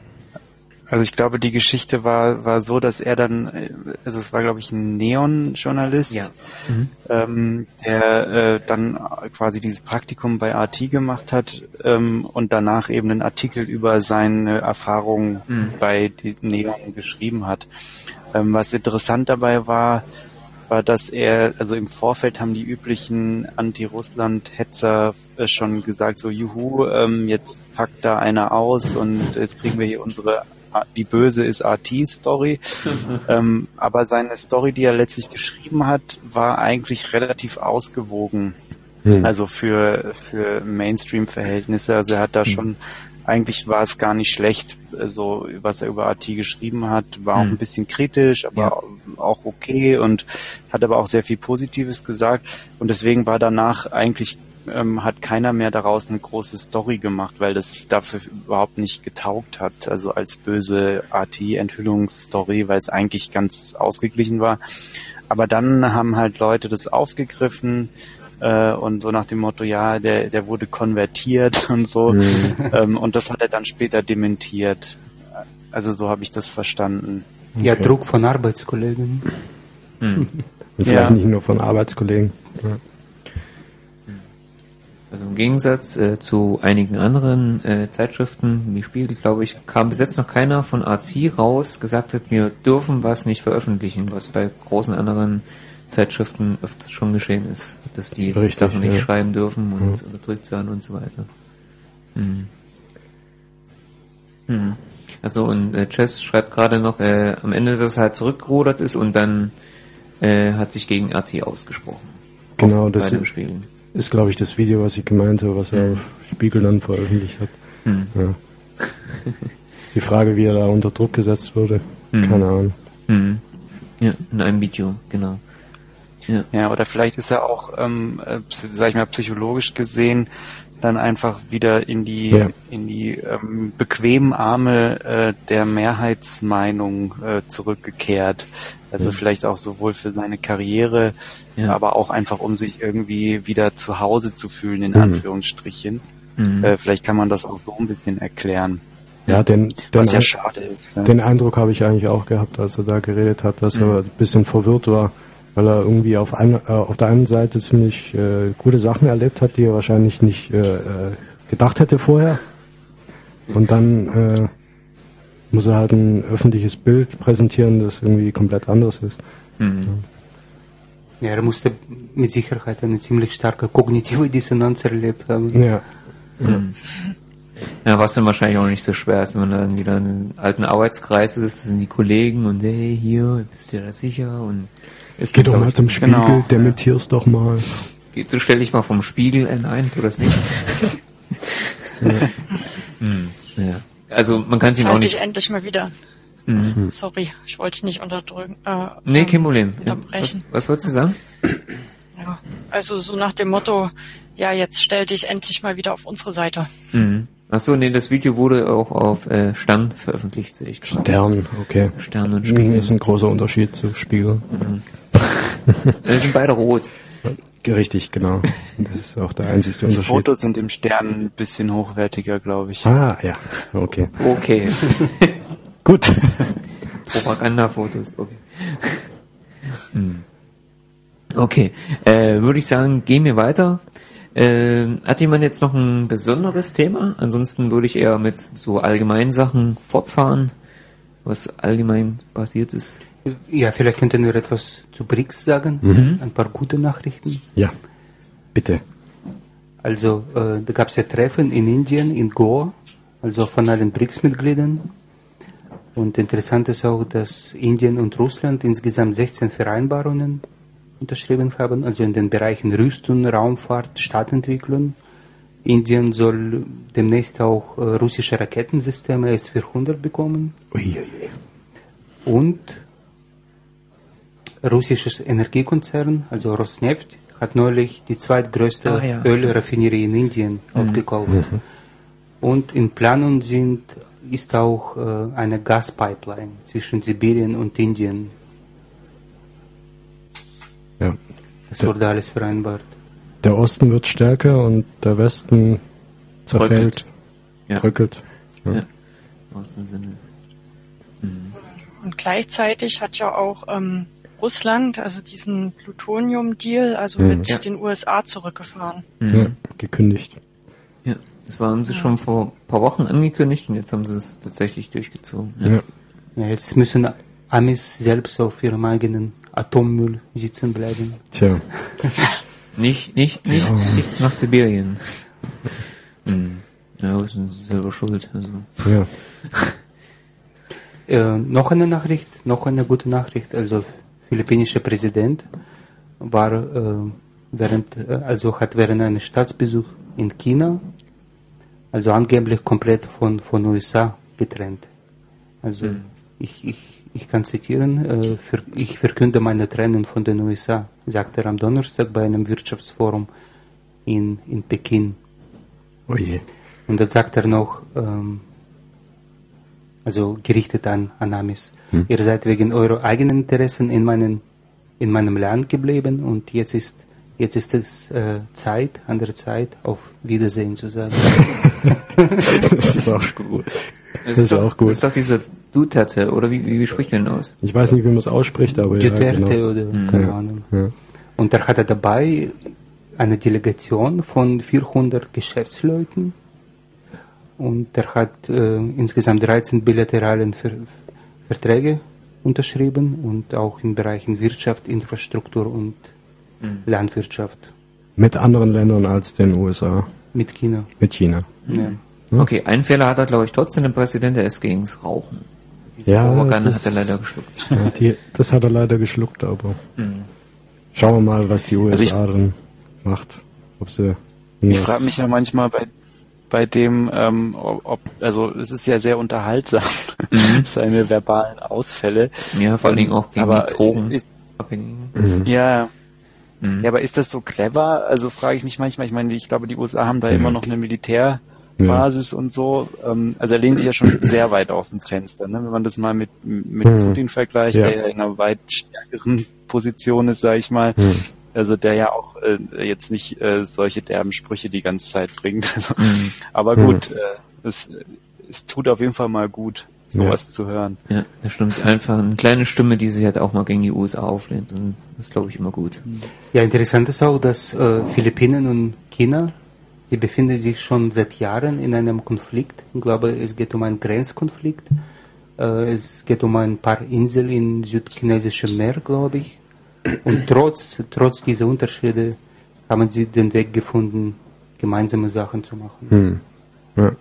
Also ich glaube, die Geschichte war war so, dass er dann, äh, also es war, glaube ich, ein Neon-Journalist, Ja. ähm, der äh, dann quasi dieses Praktikum bei R T gemacht hat ähm, und danach eben einen Artikel über seine Erfahrungen Mhm. bei die Neon geschrieben hat. Ähm, was interessant dabei war, war, dass er, also im Vorfeld haben die üblichen Anti-Russland-Hetzer äh, schon gesagt, so juhu, ähm, jetzt packt da einer aus und jetzt kriegen wir hier unsere wie böse ist R T-Story. ähm, aber seine Story, die er letztlich geschrieben hat, war eigentlich relativ ausgewogen. Hm. Also für, für Mainstream-Verhältnisse. Also er hat da schon, eigentlich war es gar nicht schlecht, so was er über R T geschrieben hat. War auch Hm. ein bisschen kritisch, aber Ja. auch okay und hat aber auch sehr viel Positives gesagt. Und deswegen war danach eigentlich ähm, hat keiner mehr daraus eine große Story gemacht, weil das dafür überhaupt nicht getaugt hat, also als böse R T-Enthüllungsstory, weil es eigentlich ganz ausgeglichen war. Aber dann haben halt Leute das aufgegriffen äh, und so nach dem Motto, ja, der, der wurde konvertiert und so. ähm, und das hat er dann später dementiert. Also so habe ich das verstanden. Ja, Okay. Druck von Arbeitskollegen. Mhm. Und vielleicht Ja. nicht nur von Arbeitskollegen. Ja. Also im Gegensatz äh, zu einigen anderen äh, Zeitschriften, wie Spiegel, glaube ich, kam bis jetzt noch keiner von R T raus, gesagt hat, wir dürfen was nicht veröffentlichen, was bei großen anderen Zeitschriften öfters schon geschehen ist, dass die Richtig, Sachen nicht ja. schreiben dürfen und Ja. unterdrückt werden und so weiter. Hm. Hm. Also und äh, Chess schreibt gerade noch, äh, am Ende, dass er halt zurückgerudert ist und dann äh, hat sich gegen R T ausgesprochen. Genau, Auf das beidem Spiegel. ist, glaube ich, das Video, was ich gemeint habe, was er auf Spiegel dann veröffentlicht hat. Hm. Ja. Die Frage, wie er da unter Druck gesetzt wurde, Mhm. keine Ahnung. Mhm. Ja, in einem Video, genau. Ja. Ja, oder vielleicht ist er auch, ähm, äh, psy- sag ich mal, psychologisch gesehen dann einfach wieder in die Ja. in die ähm, bequemen Arme äh, der Mehrheitsmeinung äh, zurückgekehrt. Also Ja. vielleicht auch sowohl für seine Karriere, Ja. aber auch einfach, um sich irgendwie wieder zu Hause zu fühlen, in Mhm. Anführungsstrichen. Mhm. Äh, vielleicht kann man das auch so ein bisschen erklären, Ja, den, den, was ja Ein- schade ist. Ja. den Eindruck habe ich eigentlich auch gehabt, als er da geredet hat, dass Mhm. er ein bisschen verwirrt war, weil er irgendwie auf, ein, äh, auf der einen Seite ziemlich äh, gute Sachen erlebt hat, die er wahrscheinlich nicht äh, äh, gedacht hätte vorher. Und dann äh, muss er halt ein öffentliches Bild präsentieren, das irgendwie komplett anders ist. Mhm. Ja, er musste mit Sicherheit eine ziemlich starke kognitive Dissonanz erlebt haben. Ja, Mhm. Ja, was dann wahrscheinlich auch nicht so schwer ist, wenn man dann wieder in einem alten Arbeitskreis ist, das sind die Kollegen und hey, hier, bist du da sicher? Und ist geh dann, doch glaub mal ich, zum Spiegel, Genau. dementier's doch mal. geh- du stell dich mal vom Spiegel, äh, nein, tu das nicht. Mhm. Ja. Also man kann es ihn auch Schalte ich nicht. endlich mal wieder. Mhm. Sorry, ich wollte dich nicht unterdrücken. Äh, Nee, ähm, kein Problem. Ja. Was, Unterbrechen. was wolltest du sagen? Ja, also so nach dem Motto, ja, jetzt stell dich endlich mal wieder auf unsere Seite. Mhm. Achso, nee, das Video wurde auch auf äh, Stern veröffentlicht, sehe ich gerade. Stern, okay. Stern und Das Spiegel. ist ein großer Unterschied zu Spiegel. Die sind beide rot. Richtig, genau. Das ist auch der einzigste Die Unterschied. Fotos sind im Stern ein bisschen hochwertiger, glaube ich. Ah, ja, okay. Okay. Gut. Propagandafotos, okay. Okay, äh, würde ich sagen, gehen wir weiter. Äh, hat jemand jetzt noch ein besonderes Thema? Ansonsten würde ich eher mit so allgemeinen Sachen fortfahren, was allgemein passiert ist. Ja, vielleicht könnten wir etwas zu B R I C S sagen, mhm. ein paar gute Nachrichten. Ja, bitte. Also, äh, da gab es ja Treffen in Indien, in Goa, also von allen B R I C S-Mitgliedern. Und interessant ist auch, dass Indien und Russland insgesamt sechzehn Vereinbarungen unterschrieben haben, also in den Bereichen Rüstung, Raumfahrt, Stadtentwicklung. Indien soll demnächst auch äh, russische Raketensysteme S vierhundert bekommen. Uiuiui. Und russisches Energiekonzern, also Rosneft, hat neulich die zweitgrößte ah, ja. Ölraffinerie in Indien mhm. aufgekauft. Mhm. Und in Planung sind, ist auch äh, eine Gaspipeline zwischen Sibirien und Indien. Ja. Das wurde alles vereinbart. Der Osten wird stärker und der Westen zerfällt, ja. bröckelt. Ja. Ja. Aus dem Sinne. Mhm. Und gleichzeitig hat ja auch ähm, Russland, also diesen Plutonium-Deal, also mhm. mit ja. den U S A zurückgefahren. Mhm. Ja, gekündigt. Ja, das haben sie ja. schon vor ein paar Wochen angekündigt und jetzt haben sie es tatsächlich durchgezogen. Ja. Ja. Ja, jetzt müssen Amis selbst auf ihrem eigenen Atommüll sitzen bleiben. Tja. nicht, nicht, nicht, ja. nichts nach Sibirien. mhm. Ja, das sind selber schuld. Also. Ja. Äh, noch eine Nachricht, noch eine gute Nachricht. Also philippinischer Präsident war äh, während, äh, also hat während eines Staatsbesuchs in China, also angeblich komplett von von U S A getrennt. Also mhm. ich ich ich kann zitieren: äh, für, Ich verkünde meine Trennung von den U S A, sagte er am Donnerstag bei einem Wirtschaftsforum in in Peking. Oh je. Und dann sagt er noch, ähm, also gerichtet an, an Amis. Hm. Ihr seid wegen eurer eigenen Interessen in, meinen, in meinem Land geblieben und jetzt ist, jetzt ist es äh, Zeit, an der Zeit, auf Wiedersehen zu sagen. Das ist auch gut. Das, das ist, doch, auch gut. Das ist doch diese Duterte, oder wie, wie, wie spricht man denn aus? Ich weiß nicht, wie man es ausspricht, aber Duterte ja, genau. oder hm. keine ja. Ahnung. Ja. Und da hat er dabei eine Delegation von vierhundert Geschäftsleuten. Und er hat äh, insgesamt dreizehn bilateralen Ver Verträge unterschrieben und auch in Bereichen Wirtschaft, Infrastruktur und mhm. Landwirtschaft. Mit anderen Ländern als den U S A? Mit China. Mit China. Ja. Mhm. Okay, einen Fehler hat er, glaube ich, trotzdem der Präsident, der ist gegens Rauchen. Diese ja, Propaganda das, hat er leider geschluckt. Ja, die, das hat er leider geschluckt, aber mhm. schauen wir mal, was die U S A also dann macht. Ob sie ich frage mich ja manchmal bei bei dem, ähm, ob, also es ist ja sehr unterhaltsam, mhm. seine verbalen Ausfälle. Ja, vor allen Dingen auch gegen aber die Drogen. Ist, mhm. Ja. Mhm. Ja, aber ist das so clever? Also frage ich mich manchmal, ich meine, ich glaube, die U S A haben da ja. immer noch eine Militärbasis ja. und so. Ähm, also er lehnt sich ja schon sehr weit aus dem Fenster, ne? Wenn man das mal mit, mit mhm. Putin vergleicht, ja. der ja in einer weit stärkeren Position ist, sage ich mal. Mhm. Also der ja auch äh, jetzt nicht äh, solche derben Sprüche die ganze Zeit bringt. Also, mhm. Aber gut, äh, es, es tut auf jeden Fall mal gut, sowas ja. zu hören. Ja, das stimmt. Einfach eine kleine Stimme, die sich halt auch mal gegen die U S A auflehnt. Und das ist, glaube ich, immer gut. Ja, interessant ist auch, dass äh, Philippinen und China, die befinden sich schon seit Jahren in einem Konflikt. Ich glaube, es geht um einen Grenzkonflikt. Äh, es geht um ein paar Inseln im südchinesischen Meer, glaube ich. Und trotz, trotz dieser Unterschiede haben sie den Weg gefunden, gemeinsame Sachen zu machen. Hm. Ja.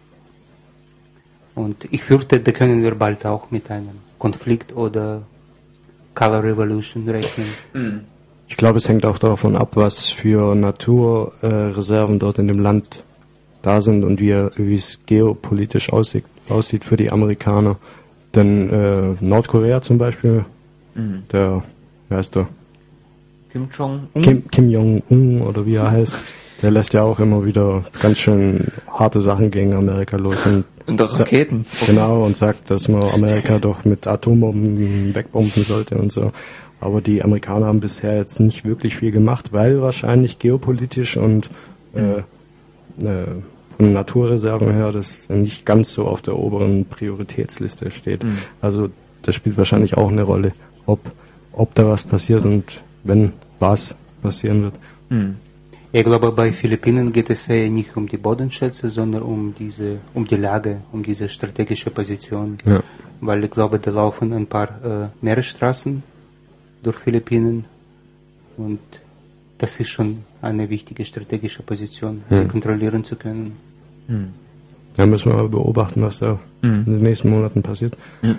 Und ich fürchte, da können wir bald auch mit einem Konflikt oder Color Revolution rechnen. Hm. Ich glaube, es hängt auch davon ab, was für Naturreserven äh, dort in dem Land da sind und wie, wie es geopolitisch aussieht, aussieht für die Amerikaner. Denn äh, Nordkorea zum Beispiel, mhm. der, wie heißt der? Kim Jong-un. Kim, Kim Jong-un oder wie er heißt, der lässt ja auch immer wieder ganz schön harte Sachen gegen Amerika los. Und, und auch Raketen. Genau, und sagt, dass man Amerika doch mit Atombomben wegbomben sollte und so. Aber die Amerikaner haben bisher jetzt nicht wirklich viel gemacht, weil wahrscheinlich geopolitisch und äh, äh, von den Naturreserven her das nicht ganz so auf der oberen Prioritätsliste steht. Mhm. Also das spielt wahrscheinlich auch eine Rolle, ob, ob da was passiert und wenn was passieren wird. Mhm. Ich glaube, bei Philippinen geht es eher nicht um die Bodenschätze, sondern um diese, um die Lage, um diese strategische Position. Ja. Weil ich glaube, da laufen ein paar äh, Meeresstraßen durch Philippinen und das ist schon eine wichtige strategische Position, hm. sie kontrollieren zu können. Hm. Da müssen wir mal beobachten, was da hm. in den nächsten Monaten passiert. Ja.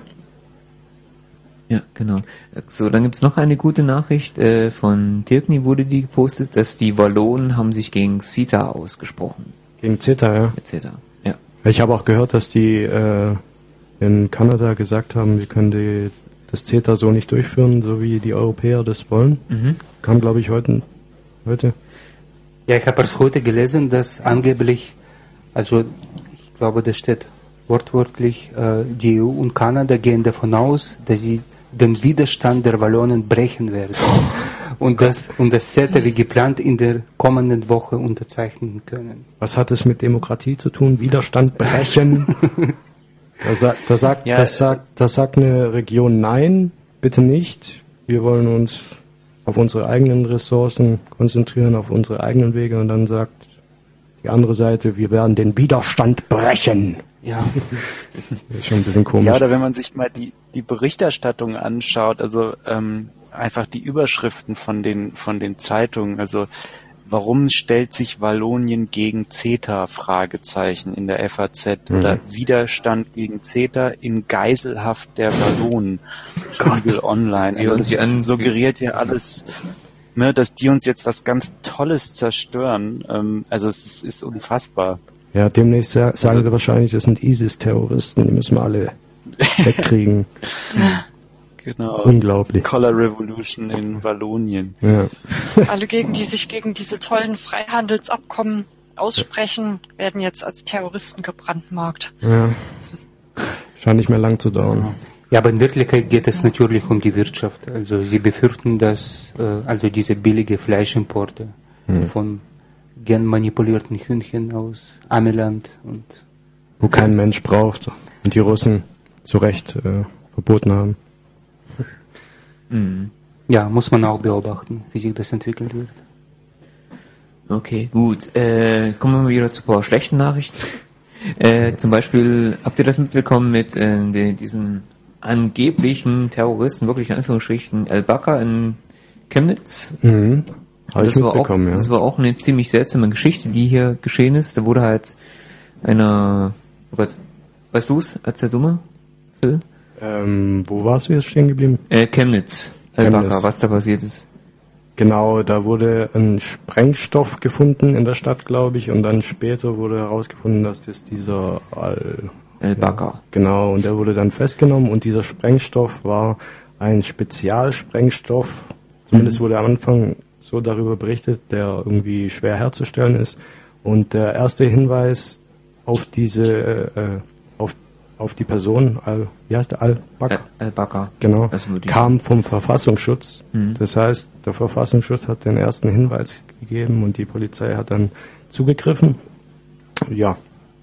Ja, genau. So, dann gibt's noch eine gute Nachricht. Äh, von Tirkny wurde die gepostet, dass die Wallonen haben sich gegen CETA ausgesprochen. Gegen CETA, ja. CETA, ja. Ich habe auch gehört, dass die äh, in Kanada gesagt haben, wir können die, das CETA so nicht durchführen, so wie die Europäer das wollen. Mhm. Kam, glaube ich, heute. heute. Ja, ich habe erst heute gelesen, dass angeblich, also ich glaube, das steht wortwörtlich, äh, die E U und Kanada gehen davon aus, dass sie den Widerstand der Wallonen brechen werden und das, und das CETA wie geplant in der kommenden Woche unterzeichnen können. Was hat es mit Demokratie zu tun? Widerstand brechen? da, sa- da, sagt, ja, das sagt, das sagt eine Region nein, bitte nicht. Wir wollen uns auf unsere eigenen Ressourcen konzentrieren, auf unsere eigenen Wege, und dann sagt die andere Seite, wir werden den Widerstand brechen. Ja. Das ist schon ein bisschen komisch. Ja, oder wenn man sich mal die, die Berichterstattung anschaut, also ähm, einfach die Überschriften von den von den Zeitungen, also warum stellt sich Wallonien gegen CETA, Fragezeichen in der F A Z, mhm. oder Widerstand gegen CETA in Geiselhaft der Wallonen, Spiegel Online. Also das an, suggeriert ja alles, ne, dass die uns jetzt was ganz Tolles zerstören. Ähm, also es ist, ist unfassbar. Ja, demnächst sagen also, sie wahrscheinlich, das sind ISIS-Terroristen, die müssen wir alle wegkriegen. Genau. Unglaublich. Color Revolution in Wallonien. Ja. Alle, gegen die sich gegen diese tollen Freihandelsabkommen aussprechen, werden jetzt als Terroristen gebrandmarkt. Ja. Scheint nicht mehr lang zu dauern. Ja, aber in Wirklichkeit geht es natürlich um die Wirtschaft. Also sie befürchten, dass äh, also diese billige Fleischimporte hm. von genmanipulierten Hühnchen aus Amiland und wo kein Mensch braucht und die Russen zu Recht äh, verboten haben. Mhm. Ja, muss man auch beobachten, wie sich das entwickelt wird. Okay, gut. Äh, kommen wir mal wieder zu ein paar schlechten Nachrichten. Äh, zum Beispiel, habt ihr das mitbekommen mit äh, de, diesen angeblichen Terroristen, wirklich in Anführungsstrichen, El-Bakr in Chemnitz? Mhm. Das war, auch, ja. das war auch eine ziemlich seltsame Geschichte, die hier geschehen ist. Da wurde halt einer, oh Gott, weißt du es, als der Dumme, Phil? Ähm, wo warst du jetzt stehen geblieben? Äh, Chemnitz, El-Bakr, was da passiert ist. Genau, da wurde ein Sprengstoff gefunden in der Stadt, glaube ich, und dann später wurde herausgefunden, dass das dieser Al... El-Bakr. Ja, genau, und der wurde dann festgenommen, und dieser Sprengstoff war ein Spezialsprengstoff, zumindest mhm. wurde am Anfang so darüber berichtet, der irgendwie schwer herzustellen ist. Und der erste Hinweis auf diese, äh, auf, auf die Person, Al, wie heißt der, Al-Bakr? Al-Bakr. Genau, kam vom Verfassungsschutz. Mhm. Das heißt, der Verfassungsschutz hat den ersten Hinweis gegeben und die Polizei hat dann zugegriffen. Ja.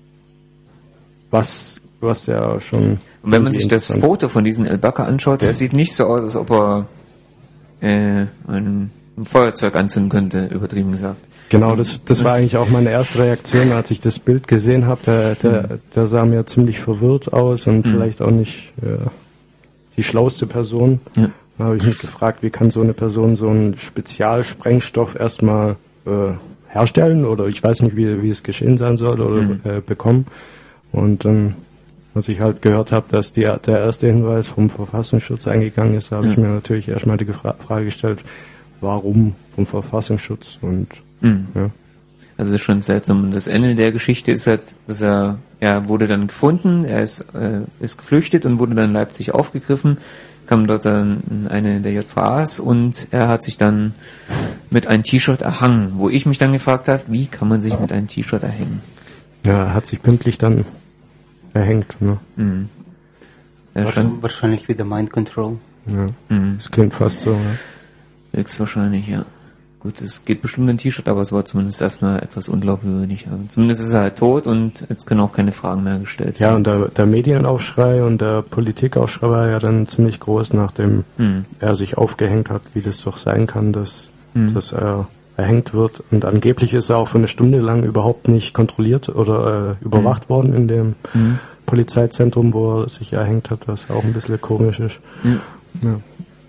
Was, was ja schon... Und wenn man sich das Foto von diesem El-Bakr anschaut, er sieht nicht so aus, als ob er äh, ein ein Feuerzeug anzünden könnte, übertrieben gesagt. Genau, das, das war eigentlich auch meine erste Reaktion, als ich das Bild gesehen habe. Der, der, der sah mir ziemlich verwirrt aus und mhm. vielleicht auch nicht äh, die schlauste Person. Ja. Da habe ich mich gefragt, wie kann so eine Person so einen Spezialsprengstoff erstmal äh, herstellen, oder ich weiß nicht, wie, wie es geschehen sein soll, oder mhm. äh, bekommen. Und dann, als ich halt gehört habe, dass die, der erste Hinweis vom Verfassungsschutz eingegangen ist, habe ja. ich mir natürlich erstmal die Gefra- Frage gestellt, warum vom Verfassungsschutz, und mhm. ja. Also das ist schon seltsam. Und das Ende der Geschichte ist halt, dass er, er wurde dann gefunden, er ist, äh, ist geflüchtet und wurde dann in Leipzig aufgegriffen, kam dort dann in eine der J V As und er hat sich dann mit einem T-Shirt erhangen, wo ich mich dann gefragt habe, wie kann man sich mit einem T-Shirt erhängen? Ja, er hat sich pünktlich dann erhängt. Ne? Mhm. Wahrscheinlich, wahrscheinlich wieder Mind Control. Ja, mhm. Das klingt fast so. Ja. Höchstwahrscheinlich, ja. Gut, es geht bestimmt ein T-Shirt, aber es war zumindest erstmal etwas unglaubwürdig. Also zumindest ist er halt tot und jetzt können auch keine Fragen mehr gestellt werden. Ja, und der, der Medienaufschrei und der Politikaufschrei war ja dann ziemlich groß, nachdem hm. er sich aufgehängt hat, wie das doch sein kann, dass, hm. dass er erhängt wird. Und angeblich ist er auch für eine Stunde lang überhaupt nicht kontrolliert oder äh, überwacht hm. worden in dem hm. Polizeizentrum, wo er sich erhängt hat, was auch ein bisschen komisch ist. Hm. Ja.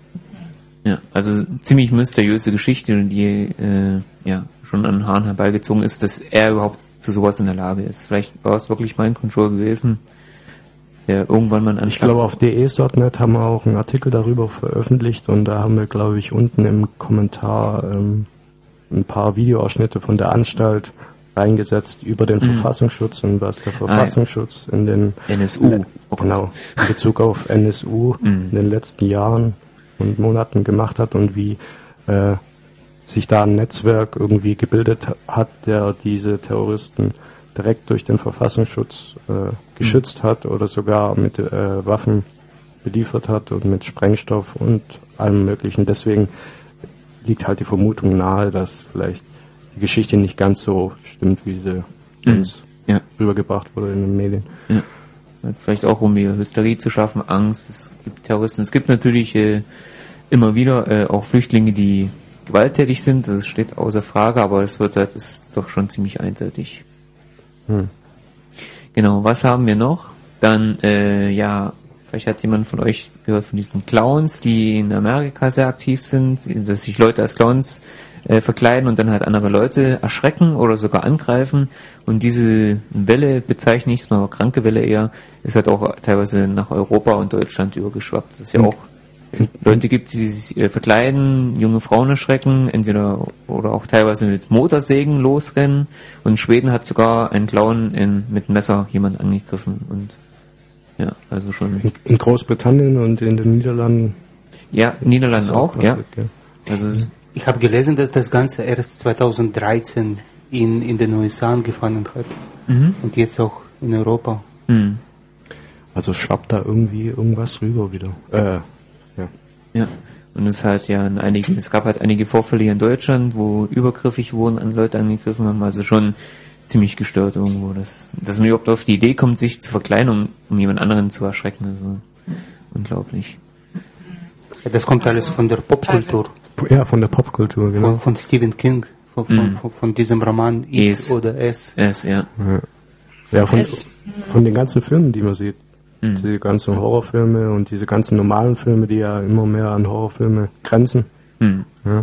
Ja, also ziemlich mysteriöse Geschichte, die äh, ja schon an den Haaren herbeigezogen ist, dass er überhaupt zu sowas in der Lage ist. Vielleicht war es wirklich Mind Control gewesen, der irgendwann mal an. Ich glaube, auf de punkt net punkt haben wir auch einen Artikel darüber veröffentlicht und da haben wir, glaube ich, unten im Kommentar ähm, ein paar Videoausschnitte von der Anstalt reingesetzt über den mhm. Verfassungsschutz und was der Verfassungsschutz ah, ja. in den N S U, oh genau, in Bezug auf N S U mhm. in den letzten Jahren und Monaten gemacht hat und wie äh, sich da ein Netzwerk irgendwie gebildet hat, der diese Terroristen direkt durch den Verfassungsschutz äh, geschützt mhm. hat oder sogar mit äh, Waffen beliefert hat und mit Sprengstoff und allem Möglichen. Deswegen liegt halt die Vermutung nahe, dass vielleicht die Geschichte nicht ganz so stimmt, wie sie mhm. uns ja. rübergebracht wurde in den Medien. Ja. Vielleicht auch, um hier Hysterie zu schaffen, Angst. Es gibt Terroristen. Es gibt natürlich äh, immer wieder äh, auch Flüchtlinge, die gewalttätig sind. Das steht außer Frage, aber es wird halt, ist doch schon ziemlich einseitig. Hm. Genau, was haben wir noch? Dann, äh, ja, vielleicht hat jemand von euch gehört von diesen Clowns, die in Amerika sehr aktiv sind, dass sich Leute als Clowns äh, verkleiden und dann halt andere Leute erschrecken oder sogar angreifen. Und diese Welle, bezeichne ich es mal, kranke Welle eher, ist halt auch teilweise nach Europa und Deutschland übergeschwappt. Das ist ja auch Leute gibt, die sich äh, verkleiden, junge Frauen erschrecken, entweder oder auch teilweise mit Motorsägen losrennen. Und in Schweden hat sogar ein Clown in, mit Messer jemand angegriffen. Und ja, also schon. In, in Großbritannien und in den Niederlanden. Ja, Niederlanden auch, auch ja. ja. Also ich habe gelesen, dass das Ganze erst zweitausenddreizehn in, in den U S A angefangen hat. Mhm. Und jetzt auch in Europa. Mhm. Also schwappt da irgendwie irgendwas rüber wieder. Äh, ja. Ja. Und es halt ja in einigen, es gab halt einige Vorfälle hier in Deutschland, wo übergriffig wurden, an Leute angegriffen haben, also schon ziemlich gestört irgendwo, dass, dass man überhaupt auf die Idee kommt, sich zu verkleiden, um, um jemand anderen zu erschrecken, also unglaublich. Ja, das kommt alles von der Popkultur. Ja, von der Popkultur, genau. Von, von Stephen King, von, von, mm. von, von diesem Roman It es. oder Es. Es, ja. Ja, ja von, von den ganzen Filmen, die man sieht. Mhm. Die ganzen Horrorfilme und diese ganzen normalen Filme, die ja immer mehr an Horrorfilme grenzen. Mhm. Ja.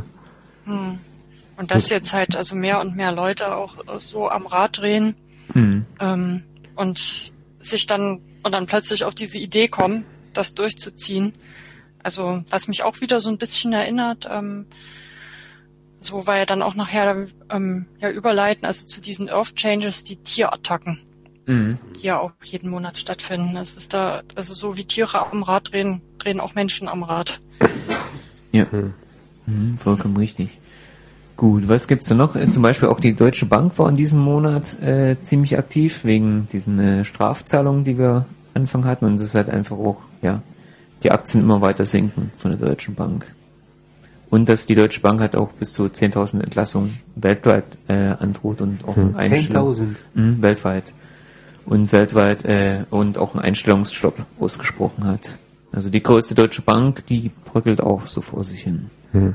Und dass jetzt halt also mehr und mehr Leute auch so am Rad drehen mhm. ähm, und sich dann und dann plötzlich auf diese Idee kommen, das durchzuziehen. Also was mich auch wieder so ein bisschen erinnert, ähm, so war ja dann auch nachher ähm, ja überleiten, also zu diesen Earth Changes, die Tierattacken. Mhm. Die ja auch jeden Monat stattfinden. Das ist da, also so wie Tiere am Rad drehen, drehen auch Menschen am Rad. Ja, mhm, vollkommen richtig. Gut, was gibt's da noch? Zum Beispiel auch die Deutsche Bank war in diesem Monat äh, ziemlich aktiv, wegen diesen äh, Strafzahlungen, die wir Anfang hatten. Und es ist halt einfach auch, ja, die Aktien immer weiter sinken von der Deutschen Bank. Und dass die Deutsche Bank hat auch bis zu zehntausend Entlassungen weltweit äh, androht und auch hm. zehntausend? Mhm, weltweit. Und weltweit äh, und auch einen Einstellungsstopp ausgesprochen hat. Also die größte deutsche Bank, die bröckelt auch so vor sich hin. Hm.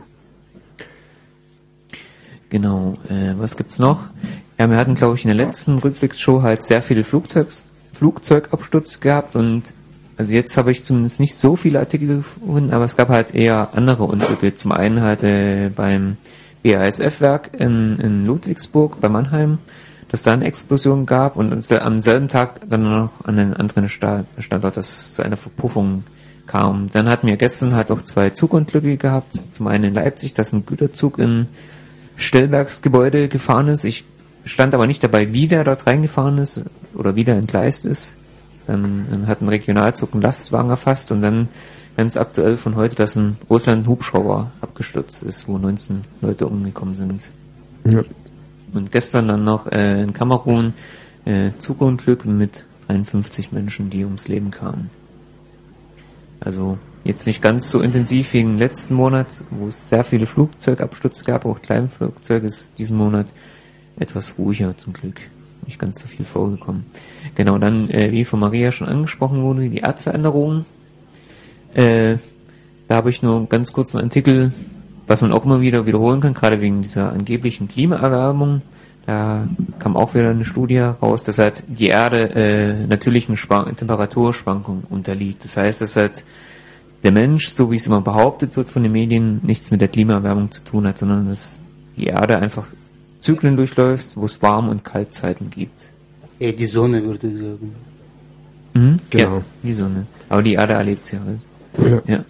Genau, äh, was gibt's noch? Ja, wir hatten, glaube ich, in der letzten Rückblicksshow halt sehr viele Flugzeugs, Flugzeugabstürze gehabt und also jetzt habe ich zumindest nicht so viele Artikel gefunden, aber es gab halt eher andere Unglücke. Zum einen halt äh, beim B A S F-Werk in, in Ludwigsburg bei Mannheim, dass da eine Explosion gab und am selben Tag dann noch an einen anderen Standort, dass es zu einer Verpuffung kam. Dann hatten wir gestern halt auch zwei Zugunglücke gehabt. Zum einen in Leipzig, dass ein Güterzug in Stellbergs Gebäude gefahren ist. Ich stand aber nicht dabei, wie der dort reingefahren ist oder wie der entgleist ist. Dann, dann hat ein Regionalzug einen Lastwagen erfasst und dann ganz aktuell von heute, dass in Russland ein Hubschrauber abgestürzt ist, wo neunzehn Leute umgekommen sind. Ja. Und gestern dann noch äh, in Kamerun äh, Zugunglück mit einundfünfzig Menschen, die ums Leben kamen. Also jetzt nicht ganz so intensiv wie im letzten Monat, wo es sehr viele Flugzeugabstürze gab, auch Kleinflugzeuge, ist diesen Monat etwas ruhiger zum Glück. Nicht ganz so viel vorgekommen. Genau, dann, äh, wie von Maria schon angesprochen wurde, die Erdveränderungen. Äh, da habe ich nur ganz kurz einen Artikel, was man auch immer wieder wiederholen kann, gerade wegen dieser angeblichen Klimaerwärmung. Da kam auch wieder eine Studie raus, dass halt die Erde äh, natürlichen Schwank- Temperaturschwankungen unterliegt. Das heißt, dass halt der Mensch, so wie es immer behauptet wird von den Medien, nichts mit der Klimaerwärmung zu tun hat, sondern dass die Erde einfach Zyklen durchläuft, wo es Warm- und Kaltzeiten gibt. Ja, die Sonne würde ich sagen. Mhm, genau. Ja, die Sonne. Aber die Erde erlebt sie halt. Ja. ja.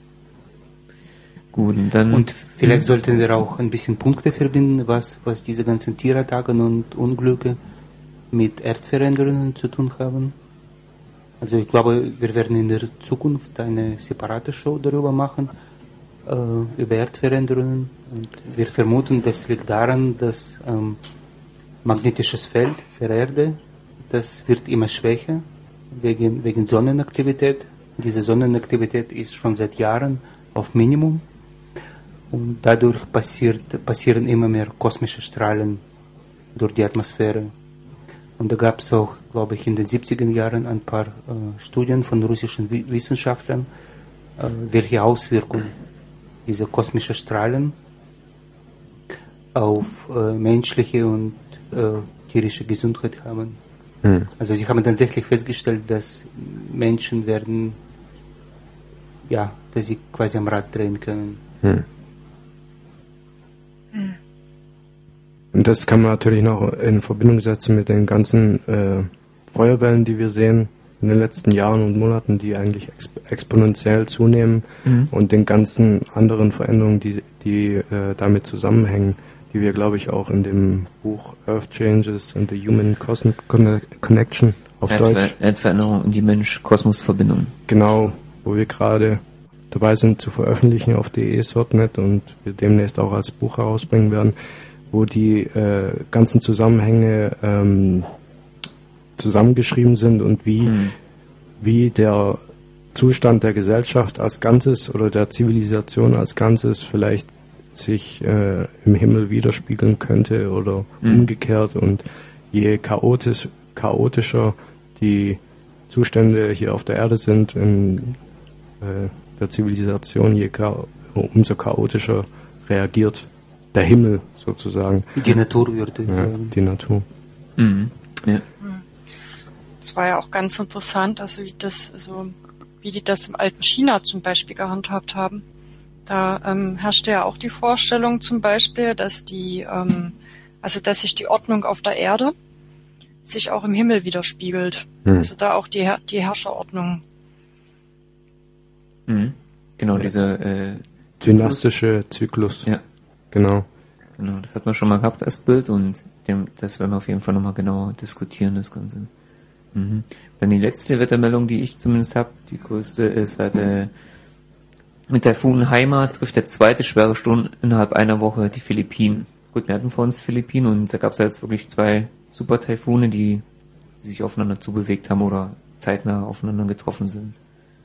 Gut, und dann... Und vielleicht sollten wir auch ein bisschen Punkte verbinden, was, was diese ganzen Tieratacken und Unglücke mit Erdveränderungen zu tun haben. Also ich glaube, wir werden in der Zukunft eine separate Show darüber machen, äh, über Erdveränderungen. Und wir vermuten, das liegt daran, dass ähm, magnetisches Feld der Erde, das wird immer schwächer wegen, wegen Sonnenaktivität. Diese Sonnenaktivität ist schon seit Jahren auf Minimum. Und dadurch passiert, passieren immer mehr kosmische Strahlen durch die Atmosphäre. Und da gab es auch, glaube ich, in den siebziger Jahren ein paar äh, Studien von russischen Wissenschaftlern, äh, welche Auswirkungen diese kosmischen Strahlen auf äh, menschliche und äh, tierische Gesundheit haben. Hm. Also sie haben tatsächlich festgestellt, dass Menschen werden, ja, dass sie quasi am Rad drehen können. Hm. Und das kann man natürlich noch in Verbindung setzen mit den ganzen äh, Feuerwellen, die wir sehen in den letzten Jahren und Monaten, die eigentlich exp- exponentiell zunehmen mhm. und den ganzen anderen Veränderungen, die, die äh, damit zusammenhängen, die wir, glaube ich, auch in dem Buch Earth Changes and the Human Cosmic Connection auf Erdver- Deutsch. Erdveränderung und die Mensch-Kosmos-Verbindung. Genau, wo wir gerade dabei sind zu veröffentlichen auf d e punkt s o t punkt net und wir demnächst auch als Buch herausbringen werden, wo die äh, ganzen Zusammenhänge ähm, zusammengeschrieben sind und wie, mhm. wie der Zustand der Gesellschaft als Ganzes oder der Zivilisation als Ganzes vielleicht sich äh, im Himmel widerspiegeln könnte oder mhm. umgekehrt. Und je chaotisch, chaotischer die Zustände hier auf der Erde sind in äh, der Zivilisation, je cha- umso chaotischer reagiert der Himmel sozusagen. Die Natur würde ich ja, sagen. Die Natur. Mhm. Ja. Das war ja auch ganz interessant, also wie das so, wie die das im alten China zum Beispiel gehandhabt haben. Da ähm, herrschte ja auch die Vorstellung zum Beispiel, dass die, ähm, also dass sich die Ordnung auf der Erde sich auch im Himmel widerspiegelt. Hm. Also da auch die Her- die Herrscherordnung. Mhm. Genau, ja. dieser äh, dynastische Zyklus. Ja. Genau. Genau, das hat man schon mal gehabt als Bild und dem, das werden wir auf jeden Fall nochmal genauer diskutieren, das Ganze. Mhm. Dann die letzte Wettermeldung, die ich zumindest habe, die größte, ist halt äh, mit Taifun Haima trifft der zweite schwere Sturm innerhalb einer Woche die Philippinen. Gut, wir hatten vor uns Philippinen und da gab es jetzt wirklich zwei super Taifune, die, die sich aufeinander zubewegt haben oder zeitnah aufeinander getroffen sind.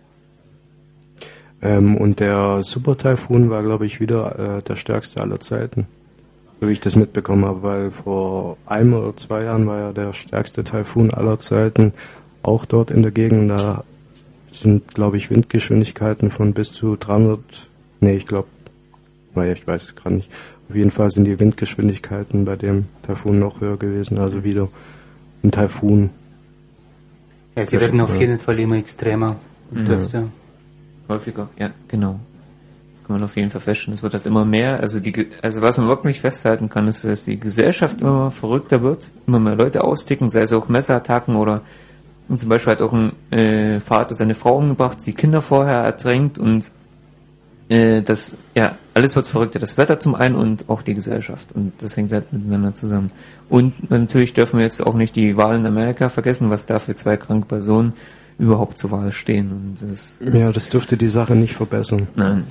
Ähm, und der Super-Taifun war, glaube ich, wieder äh, der stärkste aller Zeiten, so wie ich das mitbekommen habe, weil vor einem oder zwei Jahren war ja der stärkste Taifun aller Zeiten auch dort in der Gegend. Da sind, glaube ich, Windgeschwindigkeiten von bis zu dreihundert, nee, ich glaube, naja, ich weiß es gerade nicht. Auf jeden Fall sind die Windgeschwindigkeiten bei dem Taifun noch höher gewesen, also wieder ein Taifun. Ja, sie werden auf jeden Fall immer extremer und öfter. Häufiger, ja, genau. Das kann man auf jeden Fall feststellen. Es wird halt immer mehr, also die, also was man wirklich festhalten kann, ist, dass die Gesellschaft immer verrückter wird, immer mehr Leute austicken, sei es auch Messerattacken oder und zum Beispiel hat auch ein äh, Vater seine Frau umgebracht, sie Kinder vorher ertränkt und äh, das, ja, alles wird verrückter. Das Wetter zum einen und auch die Gesellschaft und das hängt halt miteinander zusammen. Und natürlich dürfen wir jetzt auch nicht die Wahlen in Amerika vergessen, was da für zwei kranke Personen überhaupt zur Wahl stehen. Und das ja, das dürfte die Sache nicht verbessern. Nein.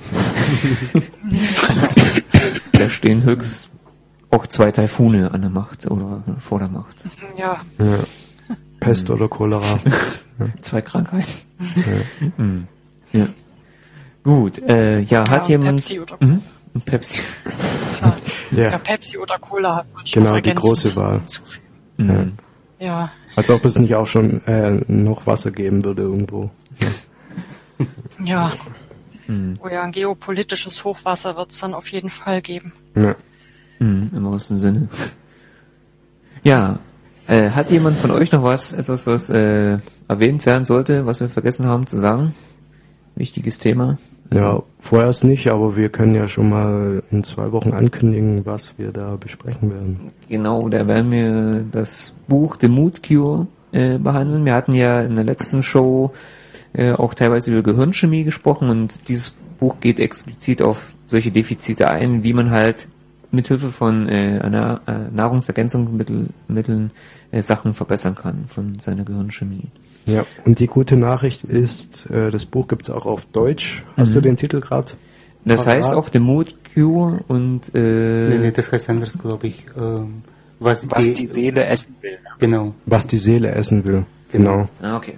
Da stehen höchst auch zwei Taifune an der Macht oder vor der Macht. Ja. ja. Pest oder Cholera. Zwei Krankheiten. Ja. ja. Gut, äh, ja, ja, hat jemand... Pepsi oder mhm. Pepsi. Klar. Ja. Ja, Pepsi oder Cola hat man schon Genau, die ergänzend große Wahl. hinzufügen. Mhm. Ja, Als ob es nicht auch schon äh, noch Wasser geben würde irgendwo. ja. Mhm. Oh ja, ein geopolitisches Hochwasser wird es dann auf jeden Fall geben. Ja. Mhm, im wahrsten Sinne. Ja, äh, hat jemand von euch noch was, etwas, was äh, erwähnt werden sollte, was wir vergessen haben zu sagen? Wichtiges Thema. Also, Ja, vorerst nicht, aber wir können ja schon mal in zwei Wochen ankündigen, was wir da besprechen werden. genau, da werden wir das Buch The Mood Cure äh, behandeln. Wir hatten ja in der letzten Show äh, auch teilweise über Gehirnchemie gesprochen und dieses Buch geht explizit auf solche Defizite ein, wie man halt mithilfe von äh, einer äh, Nahrungsergänzungsmitteln äh, Sachen verbessern kann von seiner Gehirnchemie. Ja, und die gute Nachricht ist, äh, das Buch gibt's auch auf Deutsch. Hast Mhm. du den Titel gerade? Das Parat? heißt auch The Mood Cure und äh, Nee, nee, das heißt anders, glaube ich. Ähm, was, Was die, die Seele essen will. Genau. Was die Seele essen will. Genau. ah, okay.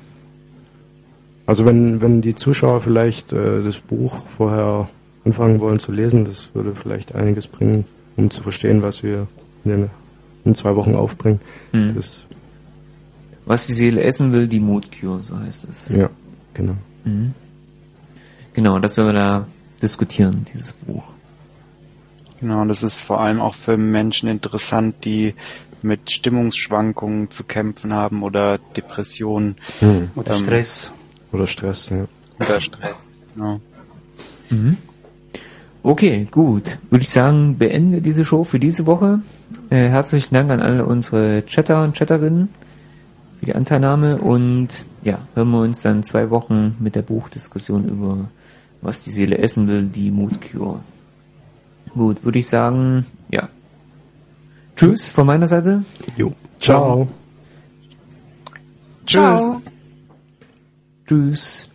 Also wenn, wenn die Zuschauer vielleicht äh, das Buch vorher anfangen wollen zu lesen, das würde vielleicht einiges bringen, um zu verstehen, was wir in, den, in zwei Wochen aufbringen. Mhm. Das, Was die Seele essen will, die Mood Cure, so heißt es. ja, genau. Mhm. Genau, das werden wir da diskutieren, dieses Buch. Genau, und das ist vor allem auch für Menschen interessant, die mit Stimmungsschwankungen zu kämpfen haben oder Depressionen Hm. Oder Ähm, Stress. Oder Stress, ja. oder Stress. Genau. Mhm. Okay, gut. Würde ich sagen, beenden wir diese Show für diese Woche. Äh, herzlichen Dank an alle unsere Chatter und Chatterinnen für die Anteilnahme und ja, hören wir uns dann zwei Wochen mit der Buchdiskussion über was die Seele essen will, die Mood Cure. Gut, würde ich sagen, ja. Tschüss von meiner Seite. Jo. Ciao. Ciao. Tschüss.